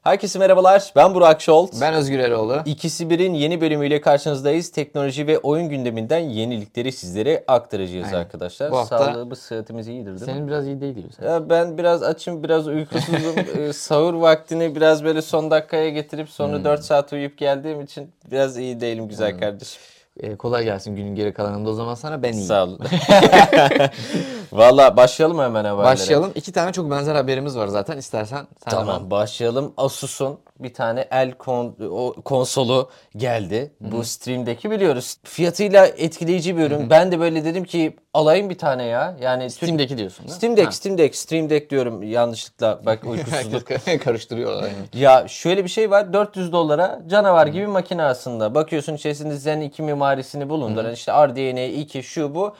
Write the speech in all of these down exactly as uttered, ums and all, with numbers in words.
Herkese merhabalar, ben Burak Şolt. Ben Özgür Eroğlu. İkisi Bir'in yeni bölümüyle karşınızdayız. Teknoloji ve oyun gündeminden yenilikleri sizlere aktaracağız Aynen. arkadaşlar. Bu hafta Sağlığımız, sıhhatimiz iyidir değil senin mi? biraz iyi değil gibi. Ya ben biraz açım, biraz uykusuzum. ee, sahur vaktini biraz böyle son dakikaya getirip sonra hmm. dört saat uyuyup geldiğim için biraz iyi değilim güzel hmm. kardeşim. Ee, kolay gelsin günün geri kalanında o zaman sana, ben iyiyim. Sağ olun. Valla başlayalım hemen haberlere. Başlayalım. İki tane çok benzer haberimiz var zaten. İstersen sen Tamam hemen. Başlayalım. Asus'un bir tane el kon, o, konsolu geldi. Hı-hı. Bu Stream Deck'i biliyoruz. Fiyatıyla etkileyici bir ürün. Hı-hı. Ben de böyle dedim ki alayım bir tane ya. Yani Steam Deck'i diyorsun değil mi? Steam Deck, ha. Steam Deck, Stream Deck diyorum yanlışlıkla. Bak uykusuzluk. Karıştırıyorlar. Yani. Ya şöyle bir şey var. dört yüz dolara canavar gibi makine aslında. Bakıyorsun içerisinde Zen iki mimarisini bulunduran. Hı-hı. işte R D N A iki şu bu.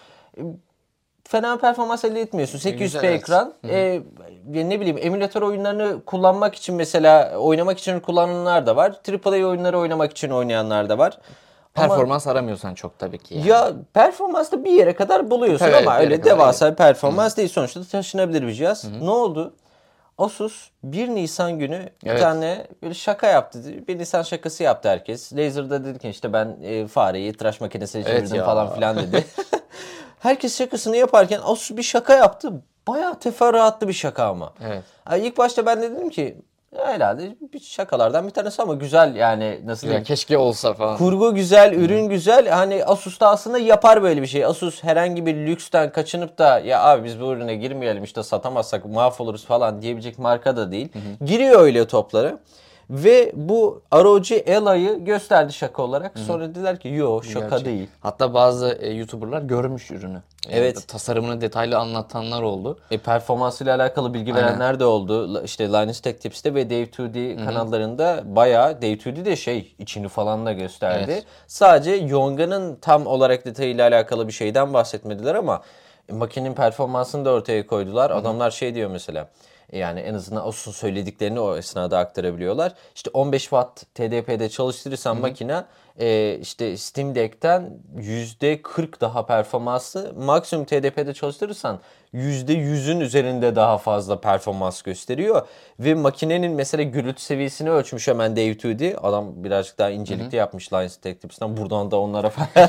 Fena performans elde etmiyorsun. sekiz yüz p Güzel, ekran. Evet. Ee, ne bileyim emülatör oyunlarını kullanmak için mesela oynamak için kullananlar da var. A A A oyunları oynamak için oynayanlar da var. Performans ama, aramıyorsan çok tabii ki. Yani. Ya performans da bir yere kadar buluyorsun tabii, ama öyle devasa bir performans Hı-hı. değil. Sonuçta taşınabilir bir cihaz. Hı-hı. Ne oldu? Asus bir Nisan günü bir evet. tane böyle şaka yaptı. bir Nisan şakası yaptı herkes. Lazer'da dedi ki işte ben e, fareyi tıraş makinesine çevirdim evet falan filan dedi. Herkes şakasını yaparken Asus bir şaka yaptı. Bayağı teferruatlı bir şaka ama. Evet. Yani ilk başta ben de dedim ki herhalde bir şakalardan bir tanesi ama güzel yani nasıl diyeyim. Keşke olsa falan. Kurgu güzel, ürün Hı-hı. güzel. Hani Asus da aslında yapar böyle bir şey. Asus herhangi bir lüksten kaçınıp da ya abi biz bu ürüne girmeyelim işte satamazsak mahvoluruz falan diyebilecek marka da değil. Hı-hı. Giriyor öyle toplara. Ve bu R O G Ella'yı gösterdi şaka olarak. Hı-hı. Sonra dediler ki yo şaka Gerçek. değil. Hatta bazı e, YouTuber'lar görmüş ürünü. Evet. E, tasarımını detaylı anlatanlar oldu. E, performansıyla alakalı bilgi Aynen. verenler de oldu. İşte Linus Tech Tips'te ve Dave iki D Hı-hı. kanallarında bayağı Dave iki D de şey içini falan da gösterdi. Evet. Sadece Yonga'nın tam olarak detayıyla alakalı bir şeyden bahsetmediler ama e, makinenin performansını da ortaya koydular. Hı-hı. Adamlar şey diyor mesela. Yani en azından Asus'un söylediklerini o esnada aktarabiliyorlar. İşte on beş watt T D P'de çalıştırırsan Hı-hı. makine e, işte Steam Deck'ten yüzde kırk daha performanslı. Maksimum T D P'de çalıştırırsan yüzde yüzün üzerinde daha fazla performans gösteriyor. Ve makinenin mesela gürültü seviyesini ölçmüş hemen Dave iki D. Adam birazcık daha incelikli Hı-hı. yapmış Linus Tech Tips'ten. Buradan da onlara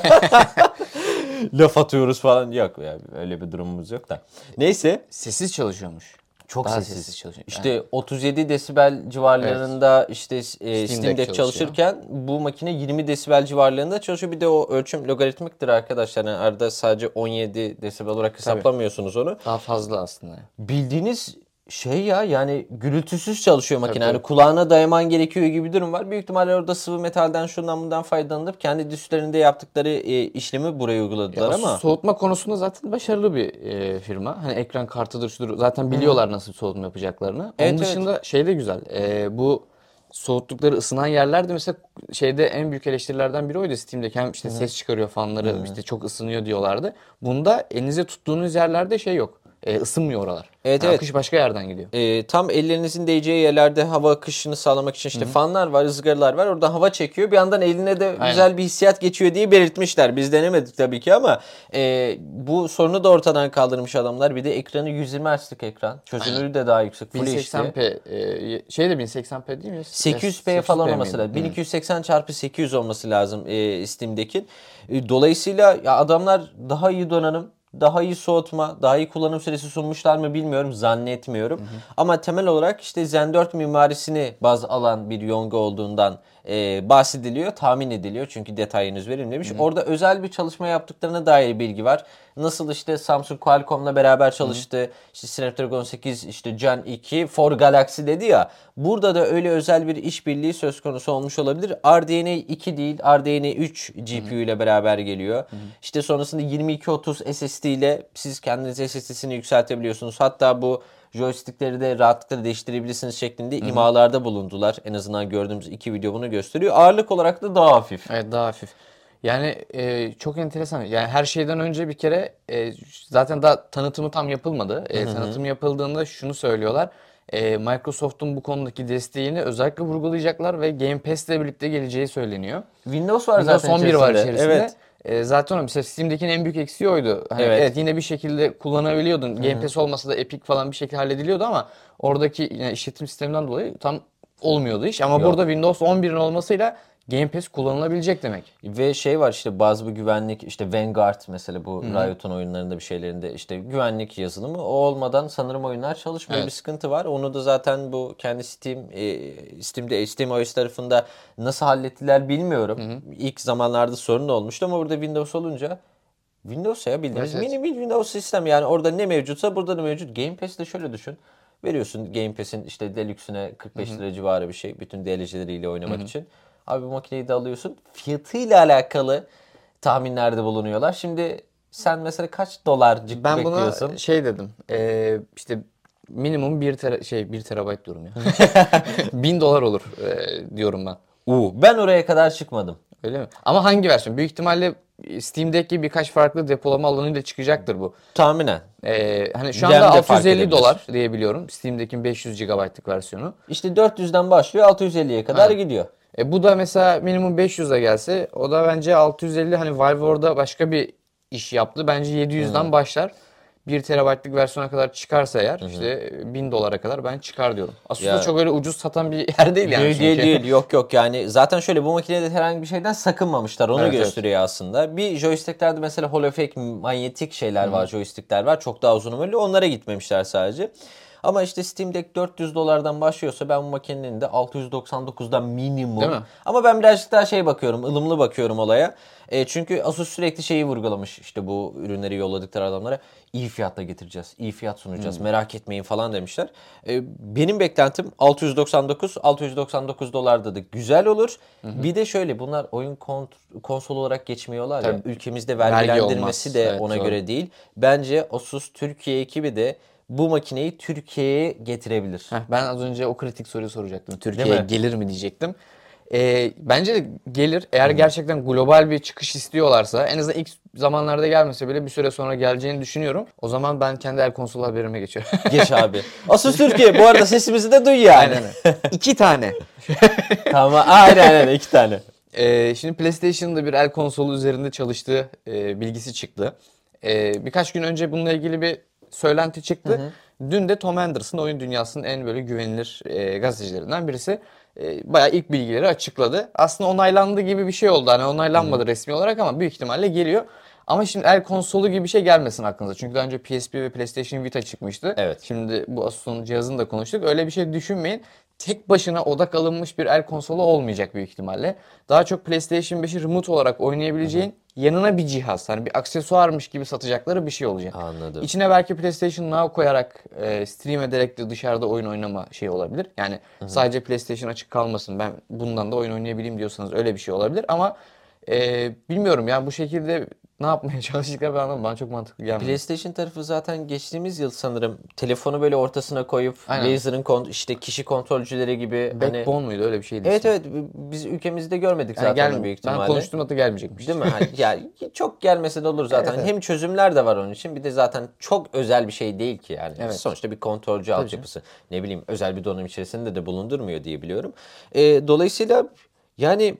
laf atıyoruz falan. Yok ya öyle bir durumumuz yok da. Neyse. Sessiz çalışıyormuş. Çok Daha sessiz. sessiz çalışıyor. İşte yani. otuz yedi desibel civarlarında evet. işte e, Steam, Steam Deck çalışırken bu makine yirmi desibel civarlarında çalışıyor. Bir de o ölçüm logaritmiktir arkadaşlar. Yani arada sadece on yedi desibel olarak hesaplamıyorsunuz Tabii. onu. Daha fazla aslında. Bildiğiniz şey ya yani gürültüsüz çalışıyor makine. Yani kulağına dayaman gerekiyor gibi bir durum var. Büyük ihtimalle orada sıvı metalden şundan bundan faydalanıp kendi üstlerinde yaptıkları e, işlemi buraya uyguladılar ya, ama. Soğutma konusunda zaten başarılı bir e, firma. Hani ekran kartıdır şudur. Zaten biliyorlar nasıl soğutma yapacaklarını. Evet, Onun dışında evet. şey de güzel. E, bu soğuttukları ısınan yerlerde mesela şeyde en büyük eleştirilerden biri oydu Steam'deki. Hem işte Hı-hı. ses çıkarıyor fanları Hı-hı. işte çok ısınıyor diyorlardı. Bunda elinize tuttuğunuz yerlerde şey yok. E, ısınmıyor oralar. Evet, yani evet. Akış başka yerden gidiyor. E, tam ellerinizin değeceği yerlerde hava akışını sağlamak için işte Hı-hı. fanlar var, ızgaralar var. Oradan hava çekiyor. Bir yandan eline de Aynen. güzel bir hissiyat geçiyor diye belirtmişler. Biz denemedik tabii ki ama e, bu sorunu da ortadan kaldırmış adamlar. Bir de ekranı yüz yirmi hertzlik ekran. Çözünürlüğü de daha yüksek. bin seksen p e, şey de bin seksen p değil mi? sekiz yüz p falan olması lazım. bin iki yüz seksen çarpı sekiz yüz olması lazım e, Steam'deki. E, dolayısıyla ya adamlar daha iyi donanım, daha iyi soğutma, daha iyi kullanım süresi sunmuşlar mı bilmiyorum, zannetmiyorum. Hı hı. Ama temel olarak işte Zen dört mimarisini baz alan bir Yonga olduğundan e, bahsediliyor, tahmin ediliyor. Çünkü detay henüz verilmemiş. Hı hı. Orada özel bir çalışma yaptıklarına dair bilgi var. Nasıl işte Samsung Qualcomm'la beraber çalıştı. Hı hı. İşte Snapdragon sekiz, işte Gen iki, For Galaxy dedi ya. Burada da öyle özel bir işbirliği söz konusu olmuş olabilir. R D N A iki değil, R D N A üç G P U ile beraber geliyor. Hı hı. İşte sonrasında yirmi iki otuz S S D ile siz kendiniz S S D'sini yükseltebiliyorsunuz. Hatta bu joystickleri de rahatlıkla değiştirebilirsiniz şeklinde Hı-hı. imalarda bulundular. En azından gördüğümüz iki video bunu gösteriyor. Ağırlık olarak da daha hafif. Evet, daha hafif. Yani e, çok enteresan. Yani her şeyden önce bir kere e, zaten daha tanıtımı tam yapılmadı. E, tanıtım yapıldığında şunu söylüyorlar. E, Microsoft'un bu konudaki desteğini özellikle vurgulayacaklar ve Game Pass'le birlikte geleceği söyleniyor. Windows var Windows zaten on bir içerisinde. var içerisinde. Evet. E, zaten o mesela Steam'dekinin en büyük eksiği oydu. Hani evet. evet yine bir şekilde kullanabiliyordun. Game Pass olmasa da Epic falan bir şekilde hallediliyordu ama oradaki yani işletim sisteminden dolayı tam olmuyordu iş. Ama Yok. burada Windows on birin olmasıyla Game Pass kullanılabilecek demek. Ve şey var işte bazı bu güvenlik işte Vanguard mesela bu Riot'un oyunlarında bir şeylerinde işte güvenlik yazılımı o olmadan sanırım oyunlar çalışmıyor. Evet. Bir sıkıntı var. Onu da zaten bu kendi Steam e, Steam'de SteamOS tarafında nasıl hallettiler bilmiyorum. İlk zamanlarda sorun da olmuştu ama burada Windows olunca Windows ya bildiğimiz Evet, evet. mini bir Windows sistem yani orada ne mevcutsa burada da mevcut. Game Pass'te şöyle düşün. Veriyorsun Game Pass'in işte Deluxe'üne kırk beş lira civarı bir şey. Bütün D L C'leriyle oynamak için. Abi bu makineyi de alıyorsun. Fiyatıyla alakalı tahminlerde bulunuyorlar. Şimdi sen mesela kaç dolarcık Ben bekliyorsun? buna şey dedim. E, işte minimum bir tera, şey bir terabayt diyorum ya. bin dolar olur e, diyorum ben. Uu, ben oraya kadar çıkmadım. Öyle mi? Ama hangi versiyon? Büyük ihtimalle Steam'deki birkaç farklı depolama alanıyla çıkacaktır bu. Tahminen. Ee, hani şu RAM de anda fark altı yüz elli edebilir. dolar diye biliyorum. Steam'dekinin beş yüz gigabaytlık versiyonu. İşte dört yüzden başlıyor altı yüz elliye kadar gidiyor. E, bu da mesela minimum beş yüze gelse o da bence altı yüz elli, hani Valve orada başka bir iş yaptı. Bence yedi yüzden başlar. bir terabaytlık versiyona kadar çıkarsa eğer işte bin dolara kadar ben çıkar diyorum. Asus'ta Ya- çok öyle ucuz satan bir yer değil yani. Değil değil çünkü. değil yok yok yani zaten şöyle bu makinede herhangi bir şeyden sakınmamışlar onu Evet, gösteriyor aslında. Bir joysticklerde mesela holofake manyetik şeyler var joystickler var çok daha uzun ömürlü onlara gitmemişler sadece. Ama işte Steam Deck dört yüz dolardan başlıyorsa ben bu makinenin de altı yüz doksan dokuzdan minimum. Değil mi? Ama ben birazcık daha şey bakıyorum, ılımlı bakıyorum olaya. E, çünkü Asus sürekli şeyi vurgulamış işte bu ürünleri yolladıkları adamlara. İyi fiyatla getireceğiz, iyi fiyat sunacağız, merak etmeyin falan demişler. E, benim beklentim altı yüz doksan dokuz, altı yüz doksan dokuz dolarda da güzel olur. Bir de şöyle bunlar oyun kont- konsol olarak geçmiyorlar ya. Tabii. Ülkemizde Vergi vergilendirmesi olmaz. de Evet, ona doğru. göre değil. Bence Asus Türkiye ekibi de bu makineyi Türkiye'ye getirebilir. Heh, ben az önce o kritik soruyu soracaktım. Değil Türkiye'ye mi? gelir mi diyecektim. Ee, bence de gelir. Eğer gerçekten global bir çıkış istiyorlarsa, en azından ilk zamanlarda gelmese bile bir süre sonra geleceğini düşünüyorum. O zaman ben kendi el konsolu haberime geçiyorum. Geç abi. Asus Türkiye bu arada sesimizi de duy yani. Aynen öyle. İki tane. Tamam aynen aynen iki tane. Ee, şimdi PlayStation'da bir el konsolu üzerinde çalıştığı e, bilgisi çıktı. Ee, birkaç gün önce bununla ilgili bir söylenti çıktı. Dün de Tom Henderson, oyun dünyasının en böyle güvenilir e, gazetecilerinden birisi, e, bayağı ilk bilgileri açıkladı. Aslında onaylandı gibi bir şey oldu. Hani onaylanmadı resmi olarak ama büyük ihtimalle geliyor. Ama şimdi el konsolu gibi bir şey gelmesin aklınıza. Çünkü daha önce P S P ve PlayStation Vita çıkmıştı. Evet. Şimdi bu Asus'un cihazını da konuştuk. Öyle bir şey düşünmeyin. Tek başına odak alınmış bir el konsolu olmayacak büyük ihtimalle. Daha çok PlayStation beşi remote olarak oynayabileceğin yanına bir cihaz. Hani bir aksesuarmış gibi satacakları bir şey olacak. Anladım. İçine belki PlayStation Now koyarak e, stream ederek de dışarıda oyun oynama şey olabilir. Yani sadece PlayStation açık kalmasın, ben bundan da oyun oynayabileyim diyorsanız öyle bir şey olabilir. Ama e, bilmiyorum yani bu şekilde ne yapmaya çalıştıkları ben anlamadım. Bana çok mantıklı gelmedi. PlayStation tarafı zaten geçtiğimiz yıl sanırım telefonu böyle ortasına koyup Aynen. Razer'ın kon- işte kişi kontrolcüleri gibi hani Backbone muydu, öyle bir şeydi evet ismi. evet biz ülkemizde görmedik Yani zaten gel- onu büyük ben ihtimalle. konuştuğumda da gelmeyecekmiş. Değil mi? Hani yani çok gelmese de olur zaten. Evet, evet. Hem çözümler de var onun için. Bir de zaten çok özel bir şey değil ki yani. Evet. Sonuçta bir kontrolcü altyapısı. Ne bileyim özel bir donanım içerisinde de bulundurmuyor diye biliyorum. Ee, dolayısıyla yani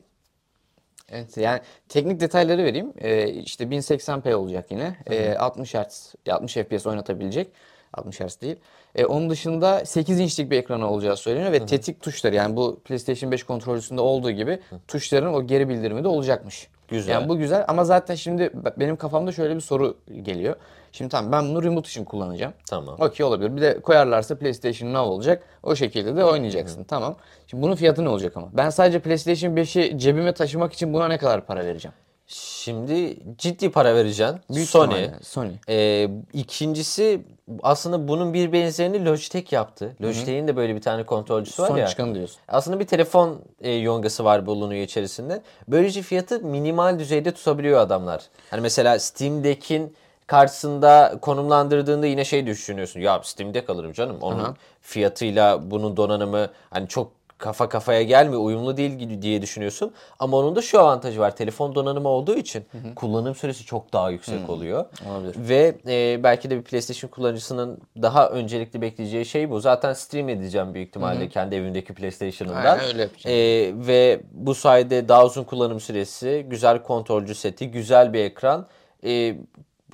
Evet, yani teknik detayları vereyim. Ee, işte bin seksen p olacak yine. Ee, altmış Hz, altmış F P S oynatabilecek. altmış Hz değil. Ee, onun dışında sekiz inçlik bir ekranı olacağı söyleniyor ve tetik tuşları, yani bu PlayStation beş kontrolcüsünde olduğu gibi tuşların o geri bildirimi de olacakmış. Güzel. Yani bu güzel ama zaten şimdi benim kafamda şöyle bir soru geliyor. Şimdi tamam, ben bunu remote için kullanacağım. Tamam. Okey, olabilir. Bir de koyarlarsa PlayStation Now olacak. O şekilde de oynayacaksın. Tamam. Şimdi bunun fiyatı ne olacak ama? Ben sadece PlayStation beşi cebime taşımak için buna ne kadar para vereceğim? şimdi ciddi para vereceksin. Büyük Sony. ihtimalle Sony. Ee, ikincisi aslında bunun bir benzerini Logitech yaptı. Logitech'in de böyle bir tane kontrolcüsü var Son ya. çıkanı diyorsun. Aslında bir telefon e, yongası var bulunuyor içerisinde. Böylece fiyatı minimal düzeyde tutabiliyor adamlar. Hani mesela Steam Deck'in karşısında konumlandırdığında yine şey düşünüyorsun. Ya Steam Deck alırım canım. Onun Aha. fiyatıyla bunun donanımı hani çok kafa kafaya gelmiyor, uyumlu değil gibi diye düşünüyorsun. Ama onun da şu avantajı var. Telefon donanımı olduğu için kullanım süresi çok daha yüksek oluyor. Olabilir. Ve e, belki de bir PlayStation kullanıcısının daha öncelikli bekleyeceği şey bu. Zaten stream edeceğim büyük ihtimalle kendi evimdeki PlayStation'ımdan. Aynen öyle yapacağım. E, ve bu sayede daha uzun kullanım süresi, güzel kontrolcü seti, güzel bir ekran. E,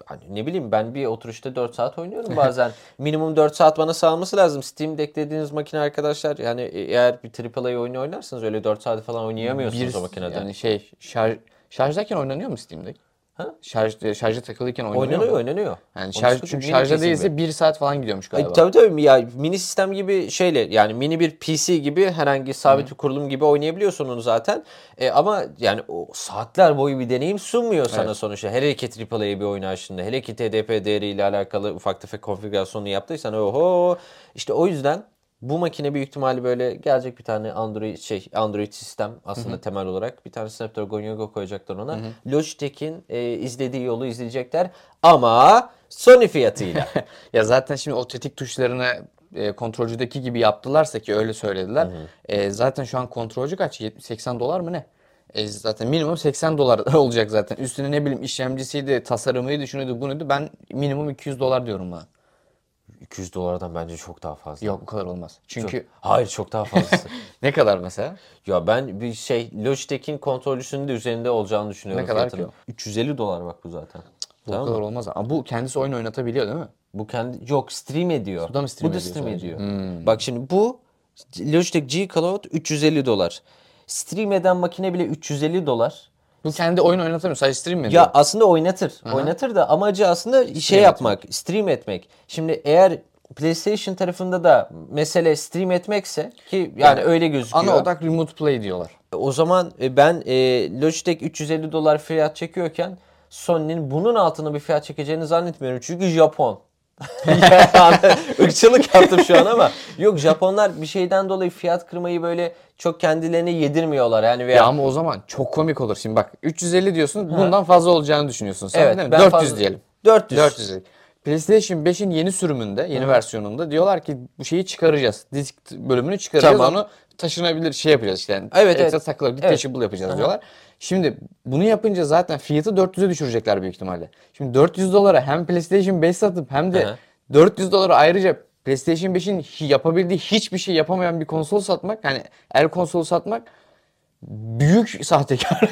hani ne bileyim ben bir oturuşta dört saat oynuyorum bazen. Minimum dört saat bana sağlaması lazım. Steam'de eklediğiniz makine arkadaşlar yani eğer bir A A A oyunu oynarsanız öyle dört saat falan oynayamıyorsunuz Bir, o makinede. yani şey şarj, şarjdayken oynanıyor mu Steam'de? Ha? Şarj, şarja takılıyken oynanıyor Oynanıyor mu? oynanıyor. Yani Onu şarj, sıkıntı- çünkü mini şarjda P C değilse gibi. bir saat falan gidiyormuş Ay, galiba. tabii tabii ya mini sistem gibi şeyle yani mini bir P C gibi herhangi sabit bir kurulum gibi oynayabiliyorsun onu zaten. E, ama yani o saatler boyu bir deneyim sunmuyor sana Evet. sonuçta. Hele ki A A A bir oyun açtığında hele ki T D P değeriyle alakalı ufak tefek konfigürasyonu yaptıysan oho işte o yüzden bu makine büyük ihtimalle böyle gelecek bir tane Android şey Android sistem aslında temel olarak bir tane Snapdragon Yoga koyacaklar ona. Logitech'in e, izlediği yolu izleyecekler ama Sony fiyatıyla. Ya zaten şimdi o tetik tuşlarını e, kontrolcüdeki gibi yaptılarsa ki öyle söylediler. E, zaten şu an kontrolcü kaç? yetmiş seksen dolar mı ne? E, zaten minimum seksen dolar olacak zaten. Üstüne ne bileyim işlemcisiydi, tasarımıydı, şunuydu, bunuydu. Ben minimum iki yüz dolar diyorum bana. iki yüz dolardan bence çok daha fazla. Yok, bu kadar olmaz. Çünkü Çok- hayır çok daha fazlası. ne kadar mesela? Ya ben bir şey Logitech'in kontrolcüsünün de üzerinde olacağını düşünüyorum Ne kadar fiyatının. ki üç yüz elli dolar bak bu zaten. Bu Tamam kadar mı? olmaz. Ama bu kendisi oyun oynatabiliyor değil mi? Bu kendi yok stream ediyor. Bu da mı stream Bu da ediyor stream sadece? ediyor. Hmm. Bak şimdi bu Logitech G Cloud üç yüz elli dolar. Stream eden makine bile üç yüz elli dolar. Bu kendi oyun oynatamıyor. Sadece stream mi ediyor? Ya aslında oynatır. Oynatır da amacı aslında şey yapmak, stream etmek. Şimdi eğer PlayStation tarafında da mesele stream etmekse ki yani, Yani öyle gözüküyor. Ana odak remote play diyorlar. O zaman e, ben e, Logitech üç yüz elli dolar fiyat çekiyorken Sony'nin bunun altına bir fiyat çekeceğini zannetmiyorum. Çünkü Japon. Yani ırkçılık yaptım şu an ama yok Japonlar bir şeyden dolayı fiyat kırmayı böyle çok kendilerine yedirmiyorlar yani veya Ya ama o zaman çok komik olur. Şimdi bak üç yüz elli diyorsun. Bundan fazla olacağını düşünüyorsun sen Evet, değil mi? ben dört yüz fazla- diyelim. dört yüz. dört yüz. PlayStation beşin yeni sürümünde, yeni versiyonunda diyorlar ki bu şeyi çıkaracağız. Disk bölümünü çıkaracağız. Tamam. Onu taşınabilir şey yapacağız işte. Yani Evet, ekstra evet. takılabilir, Evet. detachable yapacağız diyorlar. Şimdi bunu yapınca zaten fiyatı dört yüze düşürecekler büyük ihtimalle. Şimdi dört yüz dolara hem PlayStation beş satıp hem de Hı hı. dört yüz dolara ayrıca PlayStation beşin hi- yapabildiği hiçbir şey yapamayan bir konsol satmak, yani el konsolu satmak büyük sahtekar.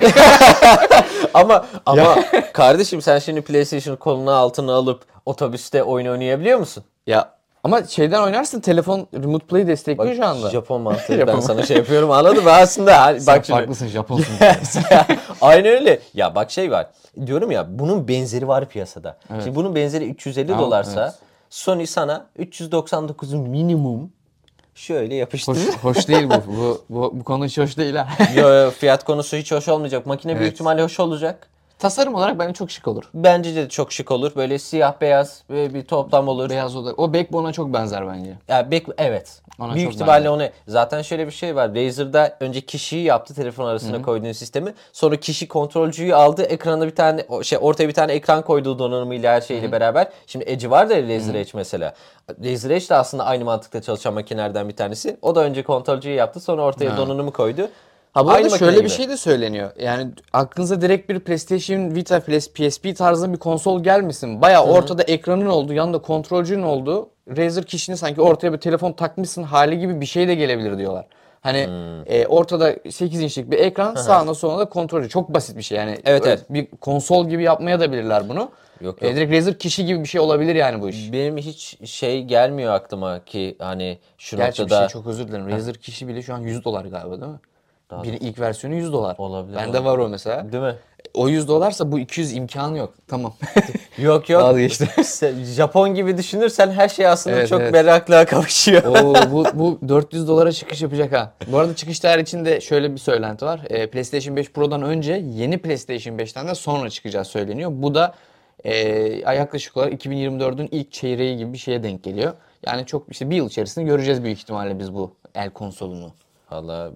ama ama kardeşim sen şimdi PlayStation koluna altına alıp otobüste oyun oynayabiliyor musun? Ya ama şeyden oynarsın, telefon remote play destekliyor şu anda. Japon mantığı ben Japon. sana şey yapıyorum anladın mı? Aslında hani bak şimdi. Farklısın, Japonsun. Aynen öyle. Ya bak şey var. Diyorum ya bunun benzeri var piyasada. Şimdi bunun benzeri üç yüz elli Tamam, dolarsa evet. Sony sana üç yüz doksan dokuzu minimum şöyle yapıştırır. Hoş, hoş değil bu. Bu, bu, bu konu hiç hoş değil ha. Yo, yo, fiyat konusu hiç hoş olmayacak. Makine büyük Evet. ihtimalle hoş olacak. Tasarım olarak bence çok şık olur. Bence de çok şık olur. Böyle siyah beyaz böyle bir toplam olur. Beyaz oda. O Backbone'a çok benzer bence. Ya bek evet. Ona Büyük çok ihtimalle benzer. onu zaten şöyle bir şey var. Razer'da önce kişiyi yaptı telefon arasına koyduğun sistemi. Sonra kişi kontrolcüyü aldı. Ekrana bir tane o şey ortaya bir tane ekran koyduğu donanımıyla her şeyle beraber. Şimdi Edge var da Razer Edge mesela. Razer Edge de aslında aynı mantıkta çalışan makinelerden bir tanesi. O da önce kontrolcüyü yaptı. Sonra ortaya Ha. donanımı koydu. Ha bu Aynı arada makine şöyle bir gibi. şey de söyleniyor. Yani aklınıza direkt bir PlayStation Vita, P S P tarzında bir konsol gelmesin. Bayağı ortada ekranın olduğu, yanında kontrolcünün olduğu, Razer kişinin sanki ortaya bir telefon takmışsın hali gibi bir şey de gelebilir diyorlar. Hani e, ortada sekiz inçlik bir ekran, sağında solunda da kontrolcü. Çok basit bir şey. Yani Evet, öyle evet. bir konsol gibi yapmaya da bilirler bunu. Yok, E, yok. direkt Razer kişi gibi bir şey olabilir yani bu iş. Benim hiç şey gelmiyor aklıma ki hani şu Gerçi bir noktada şey, çok özür dilerim. Razer kişi bile şu an yüz dolar galiba değil mi? Bir ilk versiyonu yüz dolar. Olabilir, Bende olabilir. var o mesela. değil mi? O yüz dolarsa bu iki yüz imkanı yok. Tamam. Yok yok. Vazgeçtim. Sen Japon gibi düşünürsen her şey aslında Evet, çok evet. merakla kavuşuyor. Oo, bu, bu dört yüz dolara çıkış yapacak ha. Bu arada çıkış tarihi için de şöyle bir söylenti var. Ee, PlayStation beş Pro'dan önce, yeni PlayStation beşten de sonra çıkacağı söyleniyor. Bu da e, yaklaşık olarak iki bin yirmi dördün ilk çeyreği gibi bir şeye denk geliyor. Yani çok işte bir yıl içerisinde göreceğiz büyük ihtimalle biz bu el konsolunu. Valla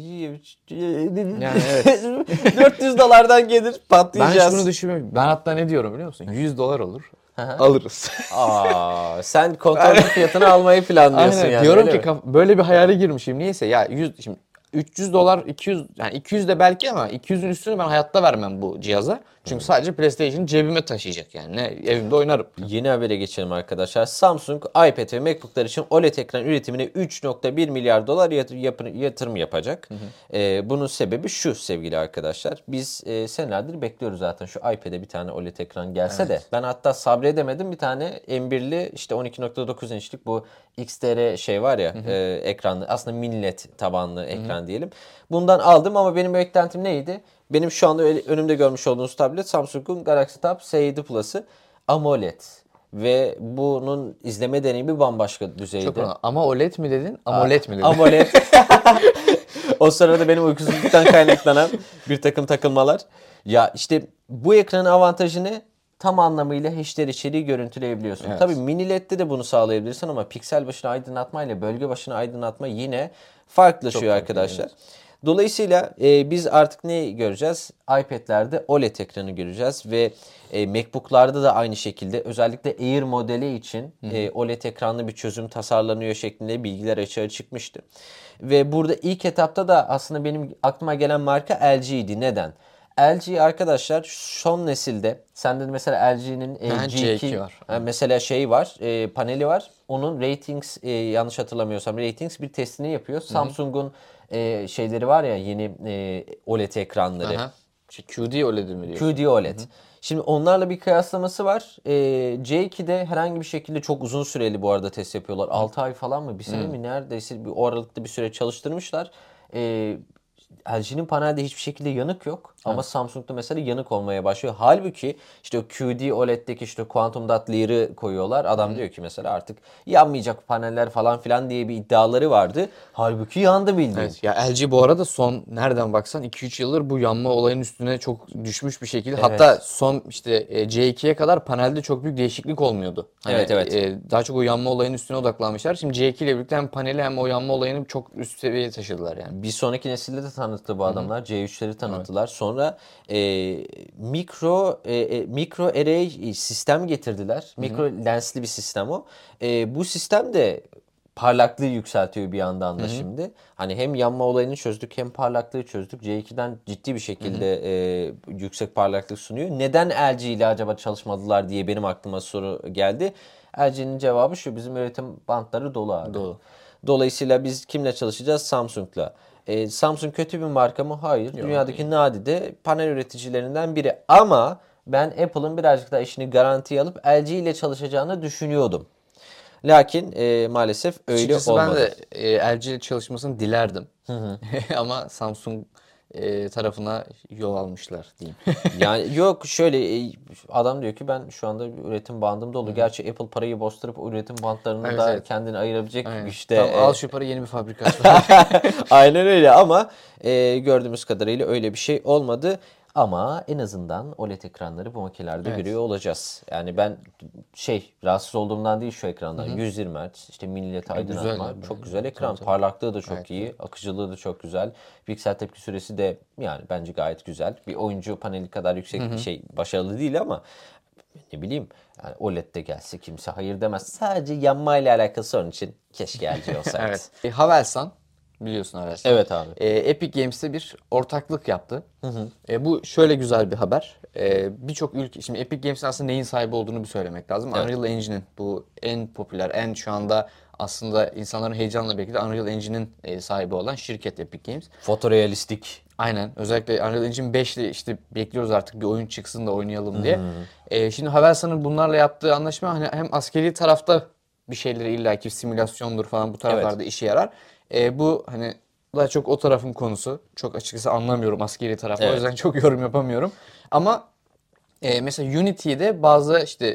Yani evet. dört yüz dolardan gelir Ben patlayacağız. hiç bunu düşünmüyorum. Ben hatta ne diyorum biliyor musun? yüz dolar olur. hı. Alırız. Aa, sen kontrolcü fiyatını almayı planlıyorsun Aynen. yani. Diyorum öyle ki mi? kaf- böyle bir hayale girmişim. Niyeyse ya yüz şimdi üç yüz dolar, iki yüz yani iki yüz de belki ama iki yüzün üstünü ben hayatta vermem bu cihaza. Çünkü sadece PlayStation cebime taşıyacak yani. Ne evimde oynarım. Yeni habere geçelim arkadaşlar. Samsung iPad ve MacBook'lar için O L E D ekran üretimine üç nokta bir milyar dolar yatırım yapacak. Hı hı. Ee, bunun sebebi şu sevgili arkadaşlar. Biz e, senelerdir bekliyoruz zaten şu iPad'e bir tane O L E D ekran gelse evet. de. Ben hatta sabredemedim, bir tane M birli işte on iki nokta dokuz inçlik bu X D R şey var ya, hı hı. E, ekranlı, aslında mini L E D tabanlı ekran, hı hı. diyelim. Bundan aldım ama benim beklentim neydi? Benim şu anda önümde görmüş olduğunuz tablet Samsung'un Galaxy Tab S yedi Plus'ı AMOLED. Ve bunun izleme deneyimi bambaşka düzeyde. Çok önemli. Ama O L E D mi dedin? AMOLED mi dedin? AMOLED. O sırada benim uykusuzluktan kaynaklanan bir takım takılmalar. Ya işte bu ekranın avantajı ne? Tam anlamıyla H D R içeriği görüntüleyebiliyorsun. Evet. Tabii mini L E D'de de bunu sağlayabilirsin ama piksel başına aydınlatma ile bölge başına aydınlatma yine farklılaşıyor arkadaşlar. Evet. Dolayısıyla e, biz artık ne göreceğiz? iPad'lerde O L E D ekranı göreceğiz ve e, MacBook'larda da aynı şekilde, özellikle Air modeli için e, O L E D ekranlı bir çözüm tasarlanıyor şeklinde bilgiler açığa çıkmıştı. Ve burada ilk etapta da aslında benim aklıma gelen marka L G'ydi. Neden? L G arkadaşlar son nesilde, sende mesela L G'nin e, G iki var. Yani mesela şey var, e, paneli var. Onun ratings, e, yanlış hatırlamıyorsam ratings bir testini yapıyor. Samsung'un e, şeyleri var ya, yeni e, O L E D ekranları. Aha. Q D O L E D mi diyorsun? Q D O L E D. Hı hı. Şimdi onlarla bir kıyaslaması var. E, C iki'de herhangi bir şekilde, çok uzun süreli bu arada test yapıyorlar. altı ay falan mı, bir sene hı. mi, neredeyse bir, o aralıkta bir süre çalıştırmışlar. E, L G'nin panelde hiçbir şekilde yanık yok. Ama evet. Samsung'da mesela yanık olmaya başlıyor. Halbuki işte o Q D O L E D'deki işte Quantum Dot Leer'ı koyuyorlar. Adam hmm. diyor ki mesela artık yanmayacak paneller falan filan diye bir iddiaları vardı. Halbuki yandı bildiğin. Evet. Ya L G bu arada son nereden baksan iki üç yıldır bu yanma olayının üstüne çok düşmüş bir şekilde. Evet. Hatta son işte C iki'ye kadar panelde çok büyük değişiklik olmuyordu. Hani evet evet. E, daha çok o yanma olayının üstüne odaklanmışlar. Şimdi C iki ile birlikte hem paneli hem o yanma olayını çok üst seviyeye taşıdılar yani. Bir sonraki nesilde de tanıttı bu adamlar. Hı-hı. C üç'leri tanıttılar. Evet. Sonra e, mikro e, e, mikro array sistem getirdiler. Hı-hı. Mikro lensli bir sistem o. E, bu sistem de parlaklığı yükseltiyor bir yandan da. Hı-hı. Şimdi. Hani hem yanma olayını çözdük hem parlaklığı çözdük. C iki'den ciddi bir şekilde e, yüksek parlaklık sunuyor. Neden L G ile acaba çalışmadılar diye benim aklıma soru geldi. L G'nin cevabı şu: bizim üretim bantları dolu abi. Dolu. Dolayısıyla biz kimle çalışacağız? Samsung'la. Ee, Samsung kötü bir marka mı? Hayır. Yok, dünyadaki değil. nadide panel üreticilerinden biri. Ama ben Apple'ın birazcık daha işini garantiye alıp L G ile çalışacağını düşünüyordum. Lakin e, maalesef öyle Açıkçası olmadı. Ben de e, L G ile çalışmasını dilerdim. Hı hı. Ama Samsung e, tarafına yol almışlar diyeyim. Yani yok şöyle, adam diyor ki ben şu anda üretim bandım dolu. Hı. Gerçi Apple parayı bastırıp üretim bantlarını evet, da evet. kendini ayırabilecek Aynen. güçte. Tamam, al şu parayı, yeni bir fabrika aç. Aynen öyle ama e, gördüğümüz kadarıyla öyle bir şey olmadı. Ama en azından O L E D ekranları bu makinelerde evet. görüyor olacağız. Yani ben şey rahatsız olduğumdan değil şu ekrandan. Hı hı. yüz yirmi hertz işte mini L E D aydınlatma. Güzel, çok güzel ekran. Tabii, tabii. Parlaklığı da çok evet, iyi. Evet. Akıcılığı da çok güzel. Piksel tepki süresi de yani bence gayet güzel. Bir oyuncu paneli kadar yüksek, hı hı. bir şey başarılı değil ama ne bileyim, yani O L E D'de gelse kimse hayır demez. Sadece yanmayla alakası onun için keşke L G olsaydı. Evet. E, Havelsan biliyorsun Havelsan. Evet abi. E, Epic Games'te bir ortaklık yaptı. Hı hı. E, bu şöyle güzel bir haber. E, Birçok ülke, şimdi Epic Games'in aslında neyin sahibi olduğunu bir söylemek lazım. Evet. Unreal Engine'in, bu en popüler, en şu anda aslında insanların heyecanla beklediği Unreal Engine'in e, sahibi olan şirket Epic Games. Fotorealistik. Aynen. Özellikle Unreal Engine beş ile işte bekliyoruz artık bir oyun çıksın da oynayalım diye. Hmm. E, şimdi Havelsan'ın bunlarla yaptığı anlaşma hani hem askeri tarafta bir şeyleri, illaki simülasyondur falan, bu taraflarda evet. işe yarar. E, bu hani daha çok o tarafın konusu. Çok açıkçası anlamıyorum askeri tarafı. Evet. O yüzden çok yorum yapamıyorum. Ama e, mesela Unity'yi de bazı işte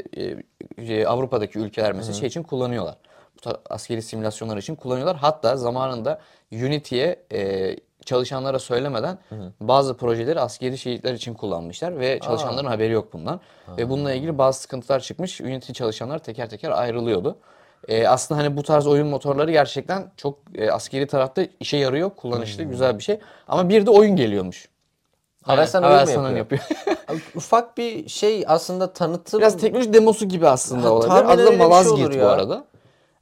e, Avrupa'daki ülkeler mesela Hı-hı. şey için kullanıyorlar. Bu tarz askeri simülasyonlar için kullanıyorlar. Hatta zamanında Unity'ye e, çalışanlara söylemeden Hı-hı. bazı projeleri askeri şehitler için kullanmışlar ve çalışanların Aa. haberi yok bundan. Aa. Ve bununla ilgili bazı sıkıntılar çıkmış. Unity çalışanlar teker teker ayrılıyordu. Ee, aslında hani bu tarz oyun motorları gerçekten çok e, askeri tarafta işe yarıyor. Kullanışlı, hmm. güzel bir şey. Ama bir de oyun geliyormuş. Havelsan oyun mu yapıyor? yapıyor? Ufak bir şey aslında, tanıtım. Biraz teknoloji demosu gibi aslında ha, olabilir. Adı da Malazgirt şey bu arada.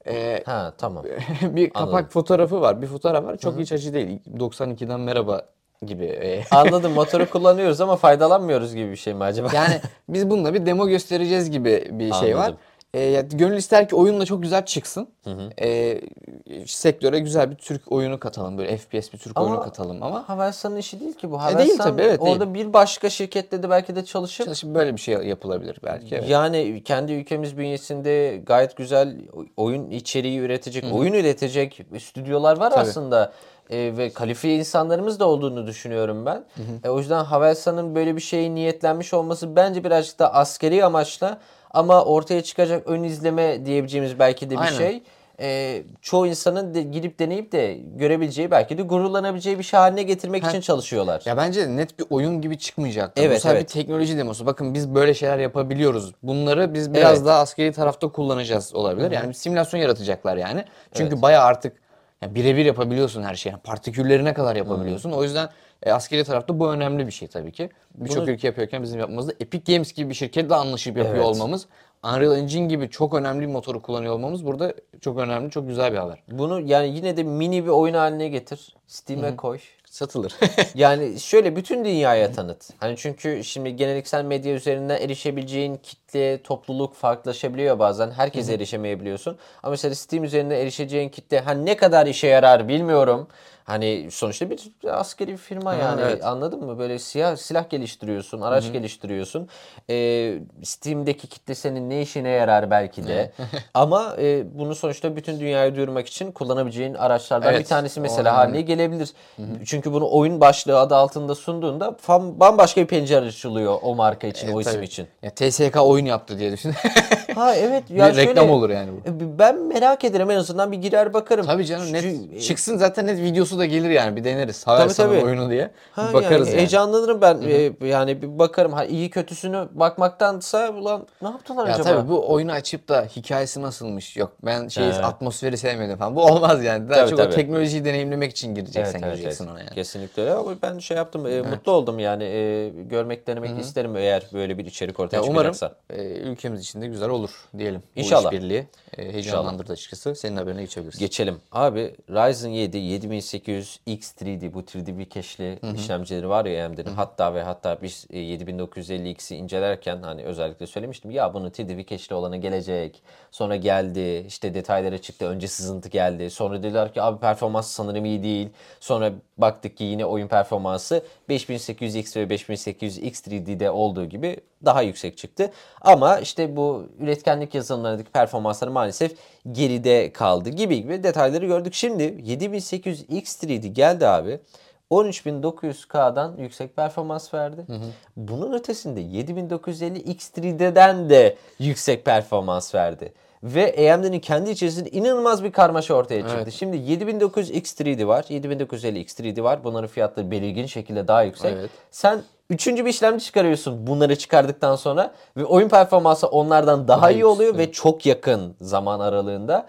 Ee, Ha tamam. bir kapak Anladım. fotoğrafı var. Bir fotoğraf var. Çok iç açıcı değil. doksan ikiden merhaba gibi. Ee, Anladım. Motoru kullanıyoruz ama faydalanmıyoruz gibi bir şey mi acaba? Yani biz bununla bir demo göstereceğiz gibi bir şey var. Anladım. Ee, ya gönül ister ki oyunla çok güzel çıksın. Ee, sektöre güzel bir Türk oyunu katalım. Böyle F P S bir Türk oyunu katalım ama. Havelsan'ın işi değil ki bu. E, Havelsan değil tabii, evet, değil. orada bir başka şirkette de belki de çalışıp Çalışıp böyle bir şey yapılabilir belki. Evet. yani kendi ülkemiz bünyesinde gayet güzel oyun içeriği üretecek, oyun üretecek stüdyolar var aslında. E, ve kalifiye insanlarımız da olduğunu düşünüyorum ben. E, o yüzden Havelsan'ın böyle bir şeye niyetlenmiş olması bence birazcık da askeri amaçla ama ortaya çıkacak ön izleme diyebileceğimiz belki de bir Aynen. şey. E, çoğu insanın de, gidip deneyip de görebileceği belki de gururlanabileceği bir şey haline getirmek için çalışıyorlar. Ya bence net bir oyun gibi çıkmayacak. Evet, Bu sefer evet. bir teknoloji demosu. Bakın biz böyle şeyler yapabiliyoruz. Bunları biz biraz Evet. daha askeri tarafta kullanacağız olabilir. Yani bir simülasyon yaratacaklar yani. Çünkü Evet. bayağı artık ya birebir yapabiliyorsun her şeyi. Yani partiküllerine kadar yapabiliyorsun. O yüzden e, askeri tarafta bu önemli bir şey tabii ki. Birçok Bunu- ülke yapıyorken bizim yapmamız da Epic Games gibi bir şirketle anlaşıp yapıyor Evet. olmamız. Unreal Engine gibi çok önemli bir motoru kullanıyor olmamız burada çok önemli, çok güzel bir haber. Bunu yani yine de mini bir oyun haline getir. Steam'e koy. Satılır. Yani şöyle bütün dünyaya tanıt. Hani çünkü şimdi geleneksel medya üzerinden erişebileceğin kitle, topluluk farklılaşabiliyor bazen. Herkese erişemeyebiliyorsun. Ama mesela Steam üzerinde erişeceğin kitle hani ne kadar işe yarar bilmiyorum. Hani sonuçta bir askeri bir firma yani evet. anladın mı? Böyle siyah, silah geliştiriyorsun, araç geliştiriyorsun. Ee, Steam'deki kitle senin ne işine yarar belki de. Ama e, bunu sonuçta bütün dünyaya duyurmak için kullanabileceğin araçlardan Evet, bir tanesi o mesela önemli. haline gelebilir. Çünkü bunu oyun başlığı adı altında sunduğunda fam- bambaşka bir pencere açılıyor o marka için, o isim Tabii. için. Ya T S K oyun yaptı diye düşün. Ha evet Bir ya şöyle reklam olur yani bu. e, ben merak ederim en azından bir girer bakarım. Tabii canım net Çünkü- çıksın zaten net videosu da gelir yani bir deneriz. Tabii, Havelsan'ın tabii. oyunu diye. Ha Bir bakarız yani yani. heyecanlanırım ben. E, yani bir bakarım. Ha, iyi kötüsünü bakmaktansa ulan ne yaptılar Ya acaba? tabii bu oyunu açıp da hikayesi nasılmış yok ben şey He. atmosferi sevmedim falan. Bu olmaz yani. Daha Tabii, çok o tabii. teknolojiyi deneyimlemek için gireceksen Evet, evet, gireceksin evet. ona yani. Kesinlikle öyle ama ben şey yaptım, e, mutlu oldum yani e, görmek, denemek isterim eğer böyle bir içerik ortaya Ya umarım çıkacaksa. e, ülkemiz için de güzel olur diyelim. İnşallah. Bu işbirliği e, heyecanlandırdı açıkçası. Senin haberine geçebiliriz. Geçelim. Abi Ryzen yedi yedi bin sekiz yüz X üç D bu üç D bir cache'li işlemcileri var ya A M D'nin. Hatta ve hatta biz e, yedi bin dokuz yüz elli X'i incelerken hani özellikle söylemiştim. Ya bunun üç D bir cache'li olanı gelecek. Sonra geldi. İşte detaylara çıktı. Önce sızıntı geldi. Sonra dediler ki abi performans sanırım iyi değil. Sonra baktık ki yine oyun performansı beş bin sekiz yüz X ve beş bin sekiz yüz X üç D'de olduğu gibi daha yüksek çıktı. Ama işte bu üretkenlik yazılımlarındaki performansları maalesef geride kaldı gibi gibi detayları gördük. Şimdi yedi bin sekiz yüz X üç D geldi abi. on üç bin dokuz yüz K'dan yüksek performans verdi. Bunun ötesinde yedi bin dokuz yüz elli X üç D'den de yüksek performans verdi. Ve A M D'nin kendi içerisinde inanılmaz bir karmaşa ortaya çıktı. Evet. Şimdi yedi bin dokuz yüz X üç D var, yedi bin dokuz yüz elli X üç D var. Bunların fiyatları belirgin şekilde daha yüksek. Evet. Sen üçüncü bir işlemci çıkarıyorsun bunları çıkardıktan sonra ve oyun performansı onlardan daha, Daha iyi oluyor yüksek. ve çok yakın zaman aralığında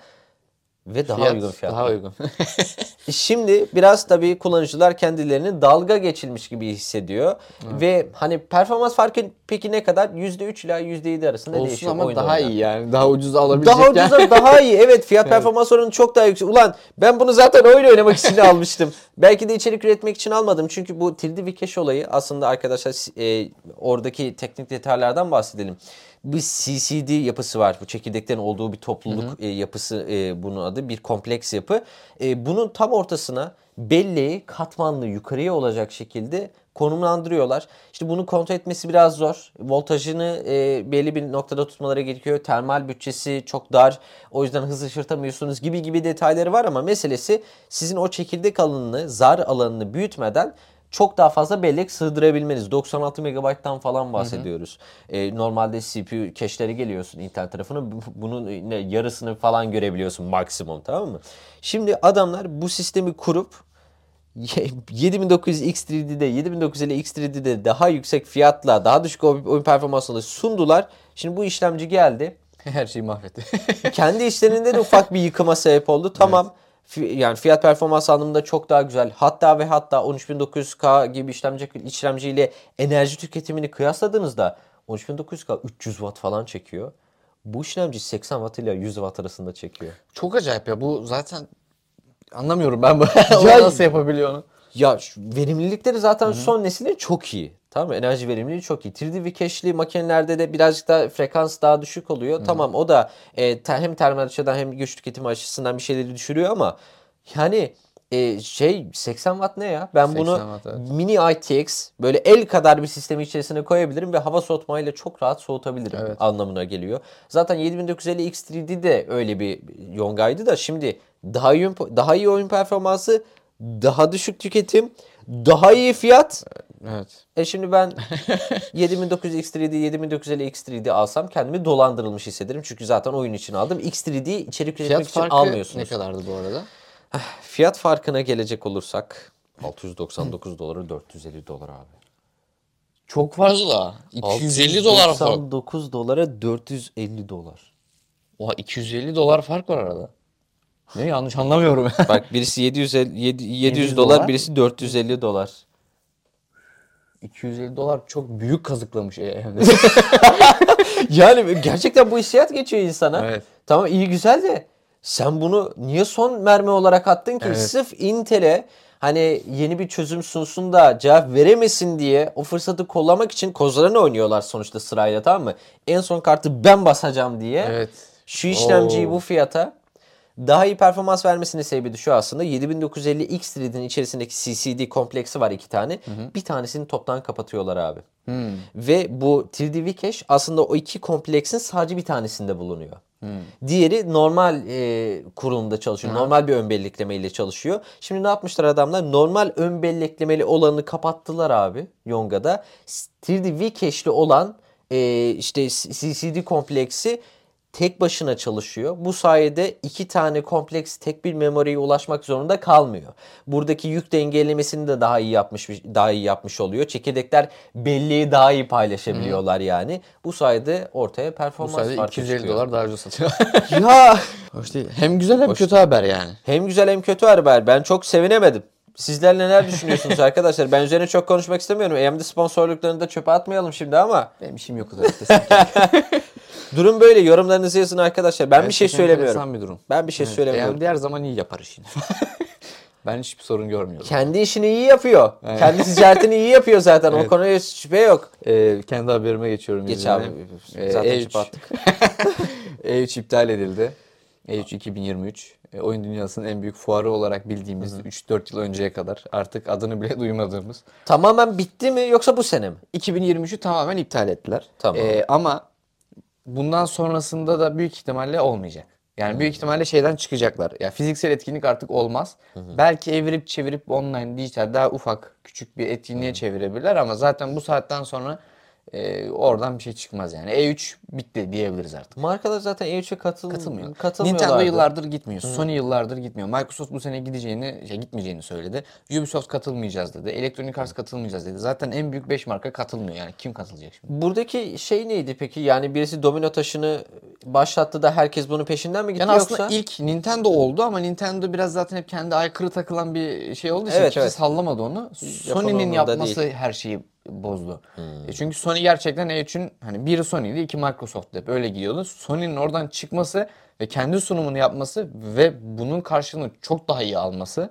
ve daha Fiyat uygun fiyatlı. daha uygun. Şimdi biraz tabii kullanıcılar kendilerini dalga geçilmiş gibi hissediyor. Ve hani performans farkı peki ne kadar? yüzde üç ila yüzde yedi arasında Olsun değişiyor. ama oyun daha oynarken. iyi yani. Daha ucuza alabilecek Daha ucuza daha iyi. Evet fiyat performans oranı çok daha yüksek. Ulan ben bunu zaten oyun oynamak için almıştım. Belki de içerik üretmek için almadım. Çünkü bu üç D Vcache olayı aslında arkadaşlar e, oradaki teknik detaylardan bahsedelim. Bir C C D yapısı var. Bu çekirdeklerin olduğu bir topluluk e, yapısı e, bunun adı. Bir kompleks yapı. E, bunun tam ortasına belleği katmanlı yukarıya olacak şekilde konumlandırıyorlar. İşte bunu kontrol etmesi biraz zor. Voltajını e, belli bir noktada tutmaları gerekiyor. Termal bütçesi çok dar. O yüzden hızlı şırtamıyorsunuz gibi gibi detayları var ama meselesi sizin o çekirdek alanını, zar alanını büyütmeden çok daha fazla bellek sığdırabilmeniz. doksan altı megabayttan falan bahsediyoruz. E, normalde C P U cache'leri geliyorsun internet tarafına. Bunun ne, yarısını falan görebiliyorsun maksimum, tamam mı? Şimdi adamlar bu sistemi kurup yedi bin dokuz yüz X üç D'de, yedi bin dokuz yüz elli X üç D'de daha yüksek fiyatla, daha düşük oyun performansıyla sundular. Şimdi bu işlemci geldi. Her şeyi mahvetti. Kendi işlerinde de ufak bir yıkıma sebep oldu. Tamam. Fi- Yani fiyat performans anlamında çok daha güzel. Hatta ve hatta on üç bin dokuz yüz K gibi işlemci işlemciyle enerji tüketimini kıyasladığınızda on üç bin dokuz yüz K üç yüz watt falan çekiyor. Bu işlemci seksen watt ile yüz watt arasında çekiyor. Çok acayip ya. Bu zaten anlamıyorum ben bu. O Ya- nasıl yapabiliyor onu? Ya şu verimlilikleri zaten son nesilin çok iyi. Tamam mı? Enerji verimliliği çok iyi. üç D V-Cache'li makinelerde de birazcık daha frekans daha düşük oluyor. Tamam o da e, te- hem termal açıdan hem güç tüketimi açısından bir şeyleri düşürüyor ama yani e, şey seksen watt ne ya? Ben bunu seksen watt, evet. mini I T X böyle el kadar bir sistemi içerisine koyabilirim ve hava soğutmayla çok rahat soğutabilirim Evet. anlamına geliyor. Zaten yedi bin dokuz yüz elli X üç D de öyle bir yongaydı da şimdi daha iyi daha iyi oyun performansı, daha düşük tüketim, daha iyi fiyat. Evet. E şimdi ben yedi bin dokuz yüz X üç D, yedi bin dokuz yüz elli X üç D alsam kendimi dolandırılmış hissederim. Çünkü zaten oyun için aldım. X üç D içerik üretmek Fiyat için farkı almıyorsunuz. ne kadardı bu arada? Fiyat farkına gelecek olursak altı yüz doksan dokuz dolara dört yüz elli dolar abi. Çok fazla. iki yüz elli dolar fark. altı yüz doksan dokuz dolara dört yüz elli dolar. Oha, iki yüz elli dolar fark var arada. Ne, yanlış anlamıyorum. Bak birisi yedi yüz elli, yedi- yedi yüz yedi yüz dolar, dolar. birisi dört yüz elli dolar. iki yüz elli dolar çok büyük kazıklamış. Yani gerçekten bu hissiyat geçiyor insana. Evet. Tamam iyi güzel de sen bunu niye son mermi olarak attın ki? Evet. Sırf Intel'e hani yeni bir çözüm sunsun da cevap veremesin diye o fırsatı kollamak için kozlarını oynuyorlar sonuçta sırayla, tamam mı? En son kartı ben basacağım diye Evet. şu işlemciyi Oo. bu fiyata daha iyi performans vermesinin sebebi de şu aslında. yedi bin dokuz yüz elli X üç D'nin içerisindeki C C D kompleksi var iki tane. Bir tanesini toptan kapatıyorlar abi. Hmm. Ve bu üç D V-Cache aslında o iki kompleksin sadece bir tanesinde bulunuyor. Diğeri normal e, kurulumda çalışıyor. Normal bir ön bellekleme ile çalışıyor. Şimdi ne yapmışlar adamlar? Normal ön belleklemeli olanı kapattılar abi Yonga'da. üç D V-Cache'li olan e, işte C C D kompleksi tek başına çalışıyor. Bu sayede iki tane kompleks tek bir memoriye ulaşmak zorunda kalmıyor. Buradaki yük dengelemesini de daha iyi yapmış daha iyi yapmış oluyor. Çekirdekler belleği daha iyi paylaşabiliyorlar yani. Bu sayede ortaya Bu performans sayede farkı iki yüz elli çıkıyor. dolar daha ucuz satıyor. Ya Hoş değil. Hem güzel hem kötü haber yani. hem güzel hem kötü haber. Ben çok sevinemedim. Sizler neler düşünüyorsunuz arkadaşlar? Ben üzerine çok konuşmak istemiyorum. A M D sponsorluklarını da çöpe atmayalım şimdi ama Benim işim yok o kadar. durum böyle. Yorumlarınızı yazın arkadaşlar. Ben bir şey Gerçekten söylemiyorum. enteresan bir durum. Ben bir şey Evet, söylemiyorum. A M D her zaman iyi yapar işini. Ben hiçbir sorun görmüyorum. Kendi işini iyi yapıyor. Kendi ticaretini iyi yapıyor zaten. O Evet. konuya şüphe yok. Ee, kendi haberime geçiyorum. Geç izninle. abi. Ee, Zaten E üç, çöpe attık. E üç iptal edildi. E üç iki bin yirmi üç. E, oyun dünyasının en büyük fuarı olarak bildiğimiz üç dört yıl önceye kadar artık adını bile duymadığımız Tamamen bitti mi yoksa bu sene mi? iki bin yirmi üçü tamamen iptal ettiler. Tamam. Ee, ama bundan sonrasında da büyük ihtimalle olmayacak. Yani büyük ihtimalle şeyden çıkacaklar. Ya fiziksel etkinlik artık olmaz. Belki evirip çevirip online, dijital daha ufak, küçük bir etkinliğe çevirebilirler ama zaten bu saatten sonra e, oradan bir şey çıkmaz yani. E üç bitti diyebiliriz artık. Markalar zaten E üçe katıl Katılmıyor. katılmıyorlardı. Nintendo yıllardır gitmiyor. Sony yıllardır gitmiyor. Microsoft bu sene gideceğini, şey, gitmeyeceğini söyledi. Ubisoft katılmayacağız dedi. Electronic Arts katılmayacağız dedi. Zaten en büyük beş marka katılmıyor. Yani kim katılacak şimdi? Buradaki şey neydi peki? Yani birisi domino taşını başlattı da herkes bunun peşinden mi gitti Yani yoksa? aslında ilk Nintendo oldu ama Nintendo biraz zaten hep kendi aykırı takılan bir şey olduğu için Evet, kimse evet. sallamadı onu. Sony'nin umurunda yapması değil. her şeyi bozdu. E çünkü Sony gerçekten E üçün hani biri Sony'di, iki Microsoft'tu, hep öyle gidiyordu. Sony'nin oradan çıkması ve kendi sunumunu yapması ve bunun karşılığını çok daha iyi alması.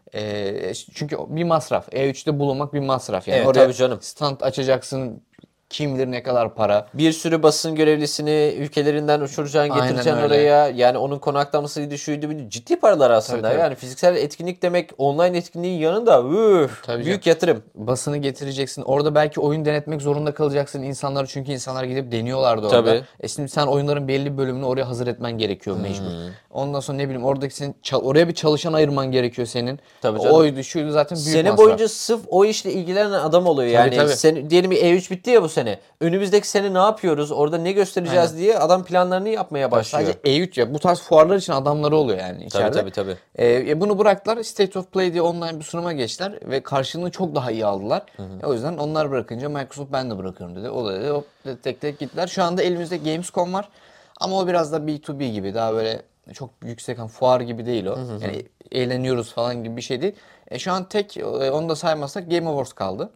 E, çünkü bir masraf. E üçte bulunmak bir masraf. Yani Evet, oraya tabii canım. stand açacaksın. Kim bilir ne kadar para. Bir sürü basın görevlisini ülkelerinden uçuracaksın, Aynen getireceksin öyle. oraya. Yani onun konaklamasıydı, şuydu, buydu. Ciddi paralar aslında. Tabii, tabii. Yani fiziksel etkinlik demek online etkinliğin yanında üf, Tabii büyük yatırım. Basını getireceksin. Orada belki oyun denetmek zorunda kalacaksın insanlar çünkü insanlar gidip deniyorlardı orada. Tabii. E şimdi sen oyunların belli bir bölümünü oraya hazır etmen gerekiyor mecbur. Ondan sonra ne bileyim oradaki senin çal- oraya bir çalışan ayırman gerekiyor senin. Tabii canım. Oydu şuydu zaten büyük Sene masraf. boyunca sırf o işle ilgilenen adam oluyor. Yani tabii. Sen, diyelim ki E üç bitti ya bu sene. Önümüzdeki sene ne yapıyoruz? Orada ne göstereceğiz Aynen. diye adam planlarını yapmaya başlıyor. Sadece E üç ya bu tarz fuarlar için adamları oluyor yani içeride. tabii tabii. E, e, bunu bıraktılar. State of Play diye online bir sunuma geçtiler ve karşılığını çok daha iyi aldılar. E, o yüzden onlar bırakınca Microsoft ben de bırakıyorum dedi. O da dedi hop dedi, tek tek gittiler. Şu anda elimizde Gamescom var. Ama o biraz da B iki B gibi daha böyle çok yüksek hani fuar gibi değil o. Yani eğleniyoruz falan gibi bir şey değil. E, şu an tek e, onu da saymazsak Game Awards kaldı.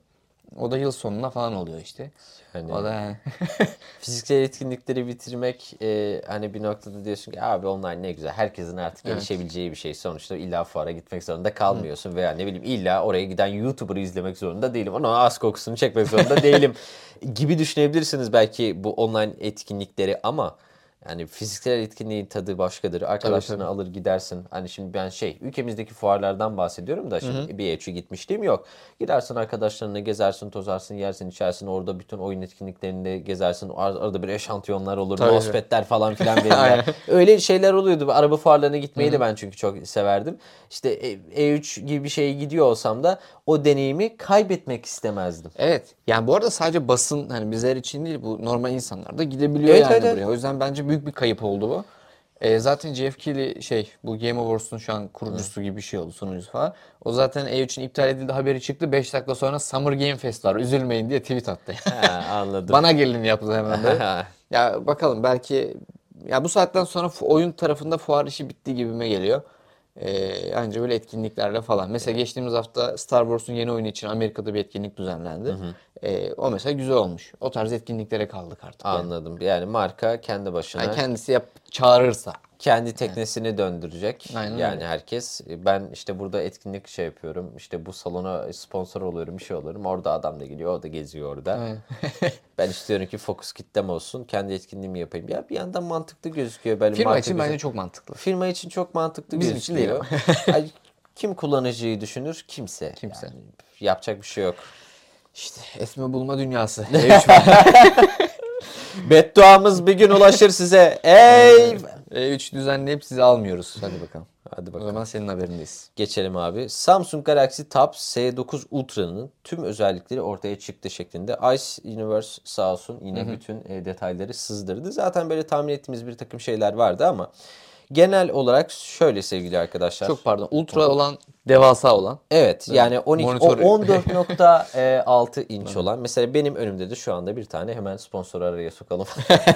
O da yıl sonuna falan oluyor işte. Hani O da yani. fiziksel etkinlikleri bitirmek e, hani bir noktada diyorsun ki abi online ne güzel. Herkesin artık Evet. erişebileceği bir şey. Sonuçta illa fuara gitmek zorunda kalmıyorsun veya ne bileyim illa oraya giden YouTuber'ı izlemek zorunda değilim. Ona az kokusunu çekmek zorunda değilim gibi düşünebilirsiniz belki bu online etkinlikleri ama yani fiziksel etkinliğin tadı başkadır. Arkadaşlarını tabii. alır gidersin. Hani şimdi ben şey ülkemizdeki fuarlardan bahsediyorum da şimdi bir E üç'e gitmişliğim yok. Gidersin arkadaşlarınla gezersin, tozarsın, yersin, içersin. Orada bütün oyun etkinliklerinde gezersin. Ar- Arada bir eşantiyonlar olur, Tabii. mousepad'ler falan filan verirler. Aynen. Öyle şeyler oluyordu. Araba fuarlarına gitmeyi de ben çünkü çok severdim. İşte E- E3 gibi bir şeye gidiyor olsam da o deneyimi kaybetmek istemezdim. Evet. Yani bu arada sadece basın hani bizler için değil bu normal insanlar da gidebiliyor Evet, yani evet, evet. buraya. O yüzden bence büyük bir kayıp oldu bu. Ee, zaten Jeff Keighley şey bu Game Awards'un şu an kurucusu gibi bir şey oldu sunucusu falan. O zaten E üçün iptal edildi haberi çıktı. beş dakika sonra Summer Game Fest var üzülmeyin diye tweet attı. Ha, anladım. Bana gelin yaptı hemen böyle. Ya bakalım belki ya bu saatten sonra fu- oyun tarafında fuar işi bitti gibime geliyor. Ee, anca böyle etkinliklerle falan. Mesela geçtiğimiz hafta Star Wars'un yeni oyunu için Amerika'da bir etkinlik düzenlendi. Ee, o mesela güzel olmuş. O tarz etkinliklere kaldık artık yani. Anladım. Yani marka kendi başına Yani kendisi yap çağırırsa. kendi teknesini döndürecek. Aynen Yani öyle. herkes ben işte burada etkinlik şey yapıyorum. İşte bu salona sponsor oluyorum, bir şey oluyorum. Orada adam da geliyor, o da geziyor orada. Aynen. Ben istiyorum ki fokus kitlem olsun. Kendi etkinliğimi yapayım. Ya bir yandan mantıklı gözüküyor. Böyle Firma marka için güzel. bence çok mantıklı. Firma için çok mantıklı Bizim için değil gözüküyor. Ay, kim kullanıcıyı düşünür? Kimse. Kimse. Yani yapacak bir şey yok. İşte esme bulma dünyası. E üç var. Bedduamız bir gün ulaşır size. Ey! E üç düzenleyip sizi almıyoruz. Hadi bakalım. Hadi O bakalım. zaman senin haberindeyiz. Geçelim abi. Samsung Galaxy Tab S dokuz Ultra'nın tüm özellikleri ortaya çıktı şeklinde. Ice Universe sağ olsun yine bütün e, detayları sızdırdı. Zaten böyle tahmin ettiğimiz bir takım şeyler vardı ama genel olarak şöyle sevgili arkadaşlar. Çok pardon. Ultra olan, devasa olan. Evet yani on iki, o Monitörü- on dört nokta altı inç olan mesela benim önümde de şu anda bir tane hemen sponsor araya sokalım.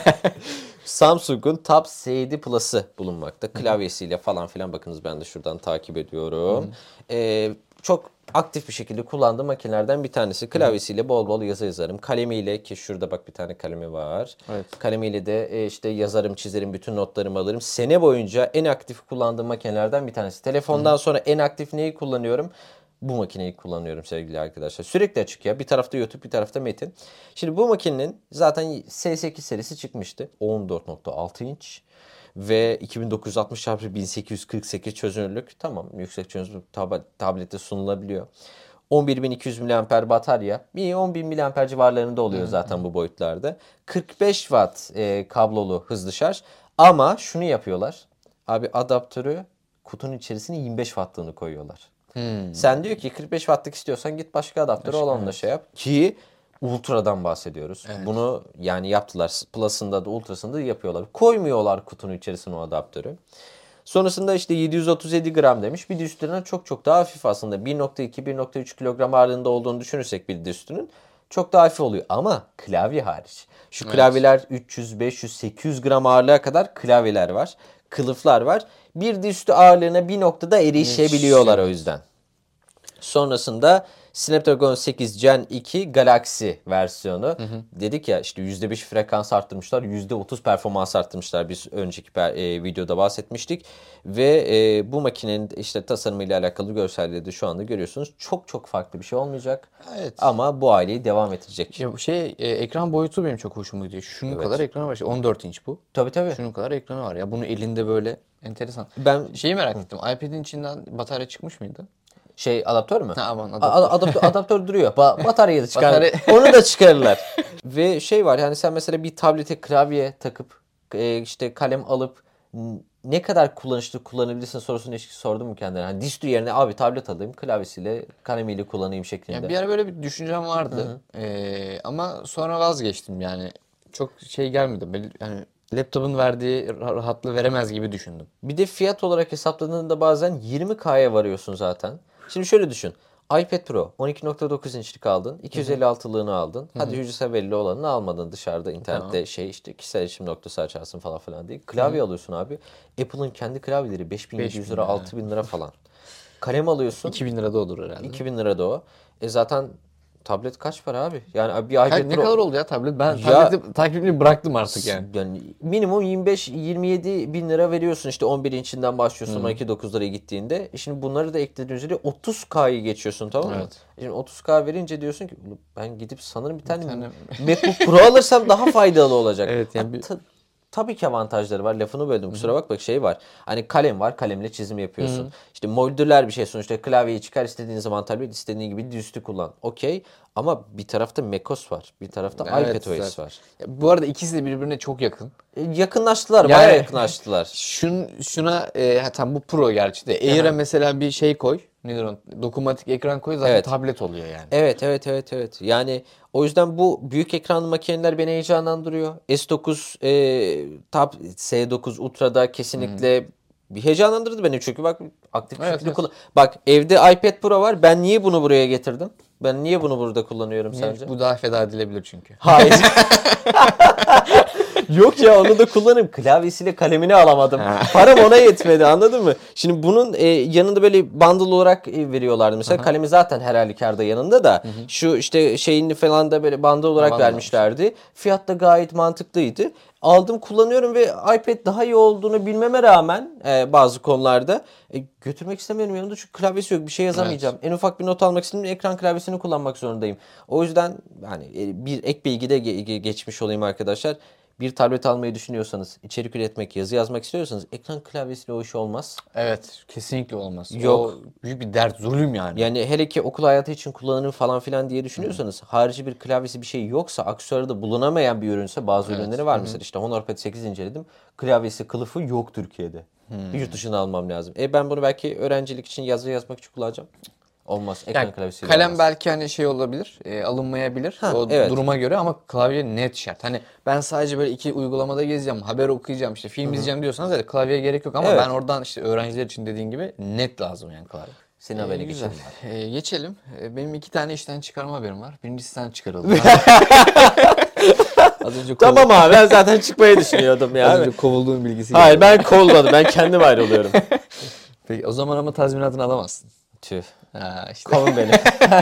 Samsung'un Tab S yedi Plus'ı bulunmakta. Klavyesiyle falan filan bakınız ben de şuradan takip ediyorum. Ee, çok aktif bir şekilde kullandığım makinelerden bir tanesi. Klavyesiyle bol bol yazı yazarım. Kalemiyle ki şurada bak bir tane kalemi var. Evet. Kalemiyle de e, işte yazarım, çizerim, bütün notlarımı alırım. Sene boyunca en aktif kullandığım makinelerden bir tanesi. Telefondan sonra en aktif neyi kullanıyorum? Bu makineyi kullanıyorum sevgili arkadaşlar. Sürekli açık ya. Bir tarafta YouTube, bir tarafta metin. Şimdi bu makinenin zaten S sekiz serisi çıkmıştı. on dört nokta altı inç ve iki bin dokuz yüz altmış çarpı bin sekiz yüz kırk sekiz çözünürlük. Tamam, yüksek çözünürlük tab- tablette sunulabiliyor. on bir bin iki yüz miliamper batarya. Bir on bin miliamper civarlarında oluyor zaten bu boyutlarda. kırk beş watt e, kablolu hızlı şarj. Ama şunu yapıyorlar. Abi adaptörü kutunun içerisine yirmi beş wattlığını koyuyorlar. Sen diyor ki kırk beş wattlık istiyorsan git başka adaptörü olanla şey yap. Ki Ultra'dan bahsediyoruz. Bunu yani yaptılar. Plus'ında da Ultra'sında da yapıyorlar. Koymuyorlar kutunun içerisine o adaptörü. Sonrasında işte yedi yüz otuz yedi gram demiş. Bir de üstüne çok çok daha hafif aslında. bir nokta iki bir nokta üç kilogram ağırlığında olduğunu düşünürsek bir de üstünün çok daha hafif oluyor. Ama klavye hariç. Şu klavyeler üç yüz, beş yüz, sekiz yüz gram ağırlığa kadar klavyeler var. Kılıflar var. Bir de üstü ağırlığına bir noktada erişebiliyorlar o yüzden. Sonrasında Snapdragon sekiz Gen iki Galaxy versiyonu. Hı hı. Dedik ya işte yüzde beş frekans arttırmışlar, yüzde otuz performans arttırmışlar. Biz önceki e, videoda bahsetmiştik. Ve e, bu makinenin işte tasarımıyla alakalı görselleri de şu anda görüyorsunuz. Çok çok farklı bir şey olmayacak. Evet. Ama bu aileyi devam ettirecek. Ya bu şey e, ekran boyutu benim çok hoşuma gidiyor. Şunun kadar ekranı var. İşte on dört inç bu. Tabii tabii. Şunun kadar ekranı var. Ya bunu elinde böyle enteresan. Ben Şeyi merak ettim. iPad'in içinden batarya çıkmış mıydı? Şey adaptör mü? Ha, aman, A- adaptör. adaptör. adaptör duruyor. Ba- bataryayı da çıkar. Batarya- Onu da çıkarırlar. Ve şey var yani sen mesela bir tablete klavye takıp e, işte kalem alıp n- ne kadar kullanışlı kullanabilirsin sorusunu hiç sordum mu kendine? Hani distro yerine abi tablet alayım klavyesiyle kalemiyle kullanayım şeklinde. Yani bir ara böyle bir düşüncem vardı. Ee, ama sonra vazgeçtim yani. Çok şey gelmedi. Böyle, yani laptopun verdiği rah- rahatlığı veremez gibi düşündüm. Bir de fiyat olarak hesapladığında bazen yirmi kaya varıyorsun zaten. Şimdi şöyle düşün. iPad Pro on iki nokta dokuz inçlik aldın. iki yüz elli altılığını aldın. Hadi hücresel belli olanını almadın dışarıda internette Tamam. şey işte kişisel erişim noktası açarsın falan filan diye. Klavye alıyorsun abi. Apple'ın kendi klavyeleri beş bin yedi yüz lira altı bin lira falan. Kalem alıyorsun. iki bin lirada olur herhalde. iki bin lira da o. E zaten tablet kaç para abi? Yani bir Kaç- iPad ne Pro kadar oldu ya tablet? Ben Ya- tableti takibini bıraktım artık yani. yani minimum yirmi beş yirmi yedi bin lira veriyorsun işte on bir inçinden başlıyorsun on iki dokuzlara gittiğinde. E şimdi bunları da eklediğin üzere otuz K'yı geçiyorsun, tamam mı? Evet. E Şimdi otuz K verince diyorsun ki "Ulan ben gidip sanırım bir tane, tane- MacBook Pro alırsam daha faydalı olacak." Evet, yani Ha, bir- ta- tabii ki avantajları var. Lafını böldüm, kusura bakma, şey var. Hani kalem var. Kalemle çizim yapıyorsun. İşte modüler bir şey sonuçta. Klavyeyi çıkar, istediğin zaman tablet, istediğin gibi dizüstü kullan. Okey. Ama bir tarafta macOS var. Bir tarafta Evet, iPadOS zaten. var. Ya, bu arada ikisi de birbirine çok yakın. E, yakınlaştılar. Yani- Bayağı yakınlaştılar. Şun, şuna e, ha, tam bu Pro gerçi de. Air'e mesela bir şey koy. Nedir o? Dokunmatik ekran koy zaten Evet. tablet oluyor yani. Evet, evet, evet, evet. Yani o yüzden bu büyük ekranlı makineler beni heyecanlandırıyor. S dokuz, e, Tab, S dokuz Ultra'da kesinlikle bir heyecanlandırdı beni, çünkü bak aktif bir Evet, şekilde evet. kullan. Bak evde iPad Pro var. Ben niye bunu buraya getirdim? Ben niye bunu burada kullanıyorum Niye? sence? Bu daha feda edilebilir çünkü. Hayır. Yok ya, onu da kullanırım. Klavyesiyle kalemini alamadım. Param ona yetmedi, anladın mı? Şimdi bunun e, yanında böyle bundle olarak e, veriyorlardı. Mesela kalemi zaten her halükarda yanında da. Şu işte şeyini falan da böyle bundle olarak Bundle vermişlerdi. Fiyat da gayet mantıklıydı. Aldım, kullanıyorum ve iPad daha iyi olduğunu bilmeme rağmen e, bazı konularda e, götürmek istemiyorum yanımda, çünkü klavyesi yok, bir şey yazamayacağım. En ufak bir not almak istedim, ekran klavyesini kullanmak zorundayım. O yüzden yani e, bir ek bilgi de ge- ge- geçmiş olayım arkadaşlar. Bir tablet almayı düşünüyorsanız, içerik üretmek, yazı yazmak istiyorsanız ekran klavyesiyle o iş olmaz. Evet, kesinlikle olmaz. Yok. O büyük bir dert, zulüm yani. Yani hele ki okul hayatı için kullanırım falan filan diye düşünüyorsanız, harici bir klavyesi bir şey yoksa, aksesuarı da bulunamayan bir ürünse, bazı ürünleri var mesela, işte Honorpad sekiz inceledim. Klavyesi, kılıfı yok Türkiye'de. Yurt dışına almam lazım. E ben bunu belki öğrencilik için, yazı yazmak için kullanacağım. Olmaz. Ekran Yani klavyesiyle kalem olmaz. belki hani şey olabilir, e, alınmayabilir Ha, o evet. duruma göre ama klavye net şart. Hani ben sadece böyle iki uygulamada gezeceğim, haber okuyacağım, işte film izleyeceğim diyorsanız evet klavyeye gerek yok ama Evet. ben oradan işte öğrenciler için dediğin gibi net lazım yani klavye. Senin Ee, haberine güzel. geçelim. Ee, geçelim. Ee, benim iki tane işten çıkarma haberim var. Birincisi sen çıkarıldın. Az önce kov- Tamam abi, ben zaten çıkmayı düşünüyordum ya. Az önce kovulduğum bilgisi Hayır, geldi. ben kovulmadım. Ben kendim ayrılıyorum. Peki, o zaman ama tazminatını alamazsın. Tüh. Ha, işte. Kovun beni.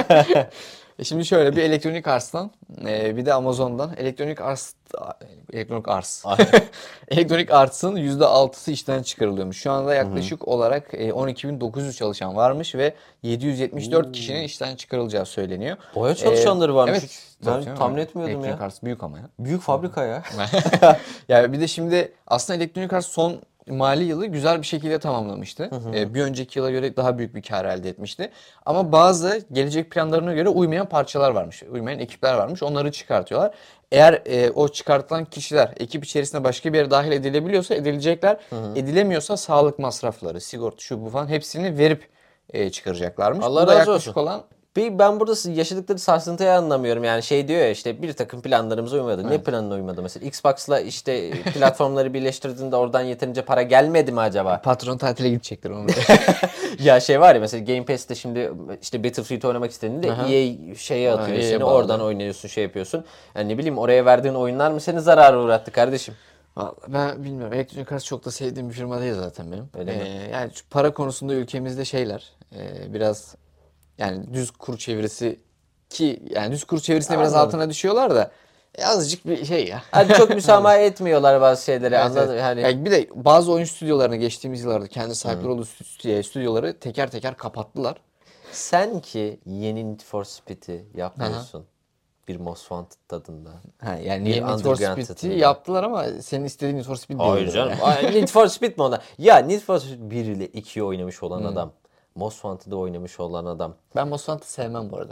E Şimdi şöyle bir elektronik arslan, e, bir de Amazon'dan elektronik ars, elektronik ars. Elektronik arsın yüzde altısı işten çıkarılıyormuş. Şu anda yaklaşık olarak e, on iki bin dokuz yüz çalışan varmış ve yedi yüz yetmiş dört kişinin işten çıkarılacağı söyleniyor. Boya çalışanları varmış. Evet. Hiç Tabii ben canım, tahmin evet. etmiyordum Elektronik ya. ars büyük ama ya. Büyük fabrika ya. Ya bir de şimdi aslında elektronik ars son mali yılı güzel bir şekilde tamamlamıştı. Ee, bir önceki yıla göre daha büyük bir kar elde etmişti. Ama bazı gelecek planlarına göre uymayan parçalar varmış. Uymayan ekipler varmış. Onları çıkartıyorlar. Eğer e, o çıkartılan kişiler ekip içerisinde başka bir yere dahil edilebiliyorsa edilecekler. Edilemiyorsa sağlık masrafları, sigorta, şu bu falan hepsini verip e, çıkaracaklarmış. Allah Bu da razı yaklaşık olsun. olan Bir ben burada yaşadıkları sarsıntıyı anlamıyorum. Yani şey diyor ya, işte bir takım planlarımıza uymadı. Ne planına uymadı mesela? Xbox'la işte platformları birleştirdiğinde oradan yeterince para gelmedi mi acaba? patron tatile gidecektir onu. Ya şey var ya, mesela Game Pass'te şimdi işte Battlefield oynamak istediğinde Aha. E A şeye atıyor E A'ye seni, bağlı. oradan oynuyorsun, şey yapıyorsun. Yani ne bileyim, oraya verdiğin oyunlar mı seni zarara uğrattı kardeşim? Vallahi ben bilmiyorum. Elektronik Arts çok da sevdiğim bir firma değil zaten benim. Öyle mi? Ee, yani şu para konusunda ülkemizde şeyler e, biraz yani düz kur çevirisi ki yani düz kur çevirisine biraz Anladım. altına düşüyorlar da e, azıcık bir şey ya. Hani çok müsamaha etmiyorlar bazı şeylere, Evet, anladın evet. hani. Yani bir de bazı oyun stüdyolarını geçtiğimiz yıllarda kendi sahipleri olduğu stü- stüdyoları teker teker kapattılar. Sen ki yeni Need for Speed'i yapmıyorsun. Bir Most Wanted tadında. Ha, yani Bir Need for underground Speed'i tadında. yaptılar ama senin istediğin Need for Speed Hayır değildi. canım. Ay, Need for Speed mi ona? Ya Need for Speed bir ile ikiyi oynamış olan adam. Most Wanted'ı oynamış olan adam. Ben Most Wanted'ı sevmem bu arada.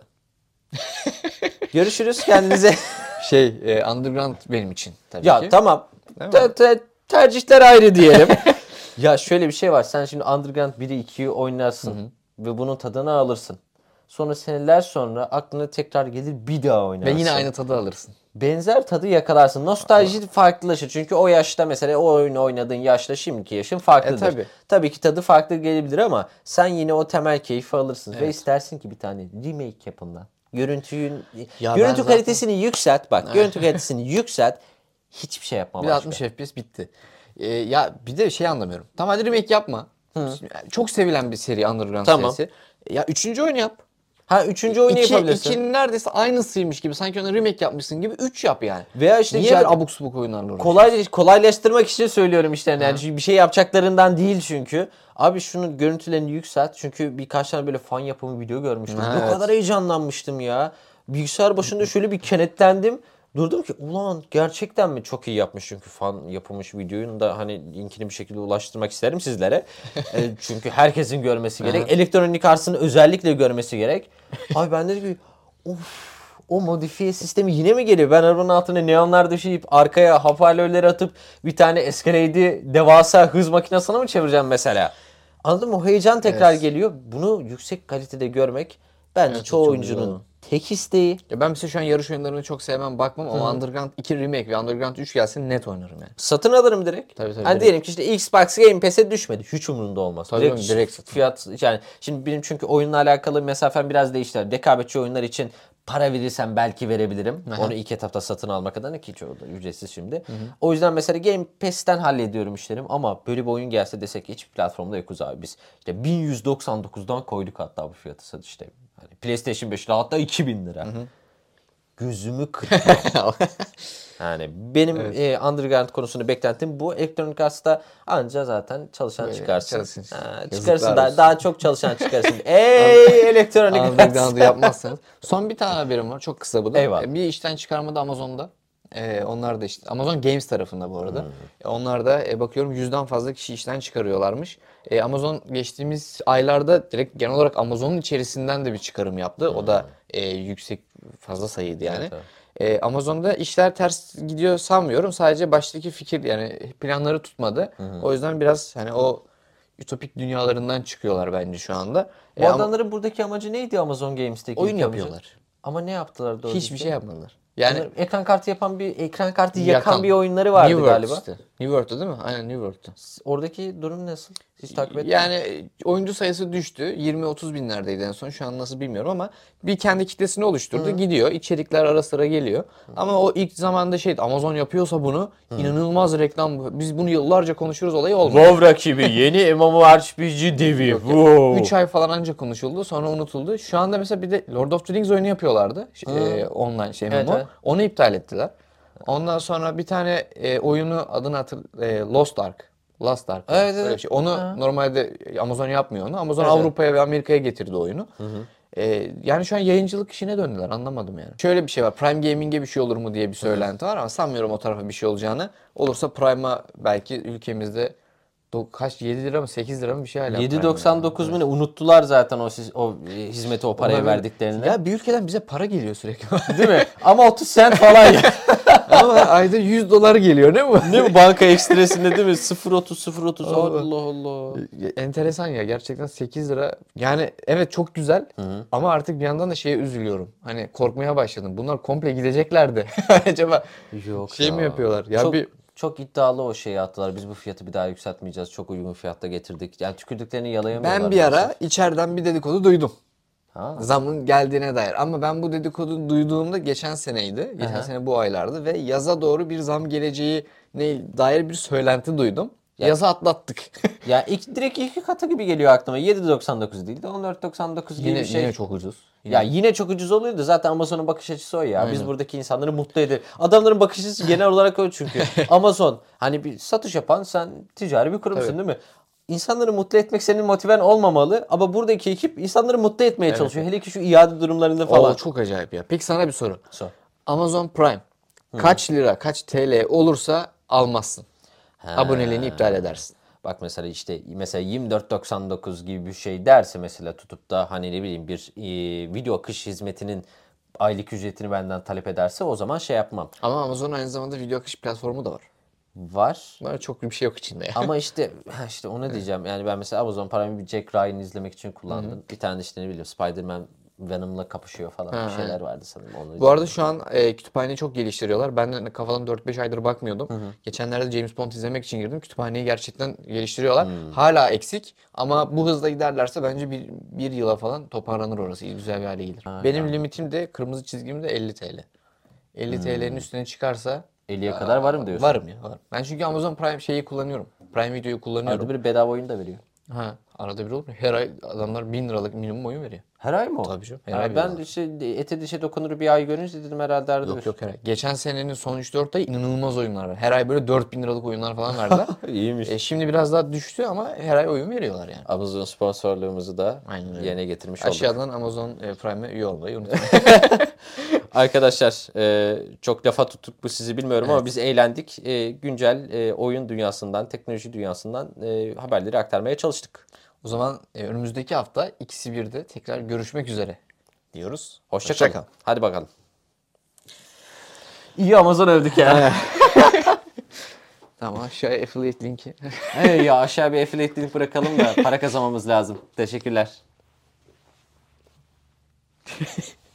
Görüşürüz, kendinize. Şey, e, Underground benim için tabii Ya ki. tamam. Değil mi? Te- te- tercihler ayrı diyelim. Ya şöyle bir şey var. Sen şimdi Underground biri ikiyi oynarsın. Ve bunun tadını alırsın. Sonra seneler sonra aklına tekrar gelir, bir daha Ve oynarsın. yine aynı tadı alırsın. Benzer tadı yakalarsın. Nostalji farklılaşır. Çünkü o yaşta mesela o oyunu oynadığın yaşla şimdiki yaşın farklıdır. E, tabii. Tabii ki tadı farklı gelebilir ama sen yine o temel keyfi alırsın. Ve Evet. istersin ki bir tane remake yapın lan. Görüntüyü, Ya görüntü ben zaten- kalitesini yükselt bak. Görüntü kalitesini yükselt. Hiçbir şey yapma Bir de başka. altmış F P S bitti. Ee, ya bir de şey anlamıyorum. Tamam hadi remake yapma. Yani çok sevilen bir seri Underground Tamam. serisi. Ya üçüncü oyunu yap. Ha üçüncü oyunu İki, yapabilirsin. ikinin neredeyse aynısıymış gibi. Sanki ona remake yapmışsın gibi üç yap yani. Veya işte Niye yani böyle abuk subuk oyunlarla uğraşıyorsun? kolay kolaylaştırmak için söylüyorum işte yani, yani çünkü bir şey yapacaklarından değil çünkü. Abi şunun görüntülerini yükselt. Çünkü birkaç tane böyle fan yapımı video görmüştüm. Ha, Ne evet. kadar heyecanlanmıştım ya. Bilgisayar başında şöyle bir kenetlendim. Durdum ki ulan gerçekten mi, çok iyi yapmış çünkü fan yapılmış videoyu da hani linkini bir şekilde ulaştırmak isterim sizlere. E, çünkü herkesin görmesi gerek. Elektronik Arts'ın özellikle görmesi gerek. Abi ben dedim ki of, o modifiye sistemi yine mi geliyor? Ben arabanın altına neonlar döşeyip arkaya hoparlörleri atıp bir tane Escalade'i devasa hız makinesine mi çevireceğim mesela? Anladın mı? O heyecan tekrar Evet. geliyor. Bunu yüksek kalitede görmek bence Evet, çoğu çok oyuncunun güzel. tek isteği. Ya ben mesela şu an yarış oyunlarını çok sevmem, bakmam ama Underground iki remake ve Underground üç gelsin net oynarım yani. Satın alırım direkt. Tabii, tabii, Hani direkt. diyelim ki işte Xbox Game Pass'e düşmedi. Hiç umurumda olmaz. Tabii direkt, oğlum, direkt satın. fiyat yani şimdi benim çünkü oyunla alakalı mesafem biraz değişti. Rekabetçi oyunlar için para verirsem belki verebilirim. Aha. Onu ilk etapta satın almak adına, ki çoğu da ücretsiz şimdi. O yüzden mesela Game Pass'ten hallediyorum işlerim ama böyle bir oyun gelse desek ki hiçbir platformda yokuz abi biz. İşte bin yüz doksan dokuzdan koyduk hatta bu fiyatı satışta. Hani PlayStation beş hatta iki bin lira. Gözümü kırpma. Yani benim Evet. e, Underground konusunu beklentim bu. Electronic Arts'ta anca zaten çalışan Böyle çıkarsın. çalışsın. Ha, Yazıklar çıkarsın daha, olsun. daha çok çalışan çıkarsın. Ey Electronic Arts. Underground'ı yapmazsanız. Son bir tane haberim var. Çok kısa bu da. Eyvallah. E, Bir işten çıkarma da Amazon'da. E, onlar da işte Amazon Games tarafında bu arada. E, onlar da e, bakıyorum yüzden fazla kişi işten çıkarıyorlarmış. E, Amazon geçtiğimiz aylarda direkt genel olarak Amazon'un içerisinden de bir çıkarım yaptı. O da e, yüksek, fazla sayıydı yani. Evet, evet. E, Amazon'da işler ters gidiyor sanmıyorum. Sadece baştaki fikir yani planları tutmadı. O yüzden biraz hani o ütopik dünyalarından çıkıyorlar bence şu anda. Bu E, ama adamların buradaki amacı neydi Amazon Games'teki oyun ilk amacı? yapıyorlar. Ama ne yaptılar doğru Hiçbir düzgün? şey yapmadılar. Yani Bunlar ekran kartı yapan bir ekran kartı yakan, yakan. bir oyunları vardı New World galiba. işte. New World'tu değil mi? Aynen, New World'tu. Oradaki durum nasıl? Siz takip ettiniz mi? Yani oyuncu sayısı düştü. yirmi otuz binlerdeydi en son. Şu an nasıl bilmiyorum ama bir kendi kitlesini oluşturdu. Gidiyor. İçerikler ara sıra geliyor. Ama o ilk zamanda şeydi, Amazon yapıyorsa bunu inanılmaz reklam. Biz bunu yıllarca konuşuruz olayı olmadı. WoW rakibi yeni MMORPG devi. Wow. üç ay falan önce konuşuldu, sonra unutuldu. Şu anda mesela bir de Lord of the Rings oyunu yapıyorlardı. E, online şey Evet, M M O. evet. Onu iptal ettiler. Ondan sonra bir tane e, oyunu adını hatır e, Lost Ark. Lost Ark. Evet, Öyle evet. bir şey. Onu normalde Amazon yapmıyor onu. Amazon Evet, evet. Avrupa'ya ve Amerika'ya getirdi oyunu. E, yani şu an yayıncılık işine döndüler. Anlamadım yani. Şöyle bir şey var. Prime Gaming'e bir şey olur mu diye bir söylenti var ama sanmıyorum o tarafa bir şey olacağını. Olursa Prime'a belki ülkemizde do- kaç yedi lira mı sekiz lira mı bir şey hala yedi Prime'ın doksan dokuz mu ne? Unuttular zaten o siz- o e, hizmeti, o parayı Olabilir. verdiklerini. Ya bir ülkeden bize para geliyor sürekli. Değil mi? Ama otuz sent falan ya. Ama ayda yüz dolar geliyor değil mi? Değil mi? Banka ekstresinde değil mi? sıfır otuz sıfır otuz. Allah. Allah Allah. Ya, enteresan ya, gerçekten sekiz lira. Yani evet, çok güzel ama artık bir yandan da şeye üzülüyorum. Hani korkmaya başladım. Bunlar komple gidecekler de. Acaba Yok şey ya. mi yapıyorlar? Ya çok, bir çok iddialı o şeyi attılar. Biz bu fiyatı bir daha yükseltmeyeceğiz. Çok uygun fiyatta getirdik. Yani tükürdüklerini yalayamıyorlar. ben bir ara maalesef. içeriden bir dedikodu duydum. Ha. Zamın geldiğine dair. Ama ben bu dedikodu duyduğumda geçen seneydi. Geçen Aha. sene bu aylardı ve yaza doğru bir zam geleceğine dair bir söylenti duydum. Yazı atlattık. Ya ilk, direkt iki katı gibi geliyor aklıma. yedi doksan dokuz değil de on dört doksan dokuz gibi yine bir şey. yine çok ucuz. Ya yine çok ucuz oluyordu. Zaten Amazon'un bakış açısı o ya. Biz buradaki insanları mutlu edelim. Adamların bakış açısı genel olarak o çünkü. Amazon hani bir satış yapan, sen ticari bir kurumsun Tabii. değil mi? İnsanları mutlu etmek senin motiven olmamalı ama buradaki ekip insanları mutlu etmeye çalışıyor. Hele ki şu iade durumlarında falan. Oo, çok acayip ya. Peki sana bir soru. Sor. Amazon Prime kaç lira, kaç T L olursa almazsın? Aboneliğini iptal edersin. Bak mesela işte mesela yirmi dört doksan dokuz gibi bir şey derse mesela, tutup da hani ne bileyim bir e, video akış hizmetinin aylık ücretini benden talep ederse o zaman şey yapmam. Ama Amazon aynı zamanda video akış platformu da var. Var. Böyle çok bir şey yok içinde ya. Ama işte ha işte onu diyeceğim. Yani ben mesela Amazon Prime'ı bir Jack Ryan'ı izlemek için kullandım. Bir tane işte ne bileyim Spider-Man Venom'la kapışıyor falan, Ha, bir şeyler evet. vardı sanırım. Onu Bu izledim. arada şu an e, kütüphaneyi çok geliştiriyorlar. Ben de kafadan dört beş aydır bakmıyordum. Geçenlerde James Bond izlemek için girdim. Kütüphaneyi gerçekten geliştiriyorlar. Hala eksik ama bu hızla giderlerse bence bir, bir yıla falan toparlanır orası. İyi, güzel bir hale gelir. Benim limitim de, kırmızı çizgim de elli T L. elli T L'nin üstüne çıkarsa elliye kadar varım diyorsun. varım ya, varım. Ben çünkü Amazon Prime şeyi kullanıyorum. Prime Video'yu kullanıyorum. Arada bir bedava oyun da veriyor. Ha. Arada bir olur mu? Her ay adamlar bin liralık minimum oyun veriyor. Her ay mı o? Tabii canım, her Ha, ay ben veriyorlar. işte ete dişe dokunur bir ay görünce dedim herhalde arada Yok bir. yok her ay. Geçen senenin son üç dört ay inanılmaz oyunlar var. Her ay böyle dört bin liralık oyunlar falan verdiler. İyiymiş. E, şimdi biraz daha düştü ama her ay oyun veriyorlar yani. Amazon sponsorluğumuzu da Aynen öyle. yerine getirmiş olduk. Aşağıdan Amazon e, Prime'e üye olmayı unutmayın. Arkadaşlar e, çok lafa tuttuk bu sizi bilmiyorum ama biz eğlendik. E, güncel e, oyun dünyasından, teknoloji dünyasından e, haberleri aktarmaya çalıştık. O zaman e, önümüzdeki hafta ikisi birde tekrar görüşmek üzere diyoruz. Hoşça, Hoşça kalın. kalın. Hadi bakalım. İyi Amazon övdük ya. Tamam, aşağıya affiliate linki. Hey ya aşağı bir affiliate link bırakalım da para kazanmamız lazım. Teşekkürler.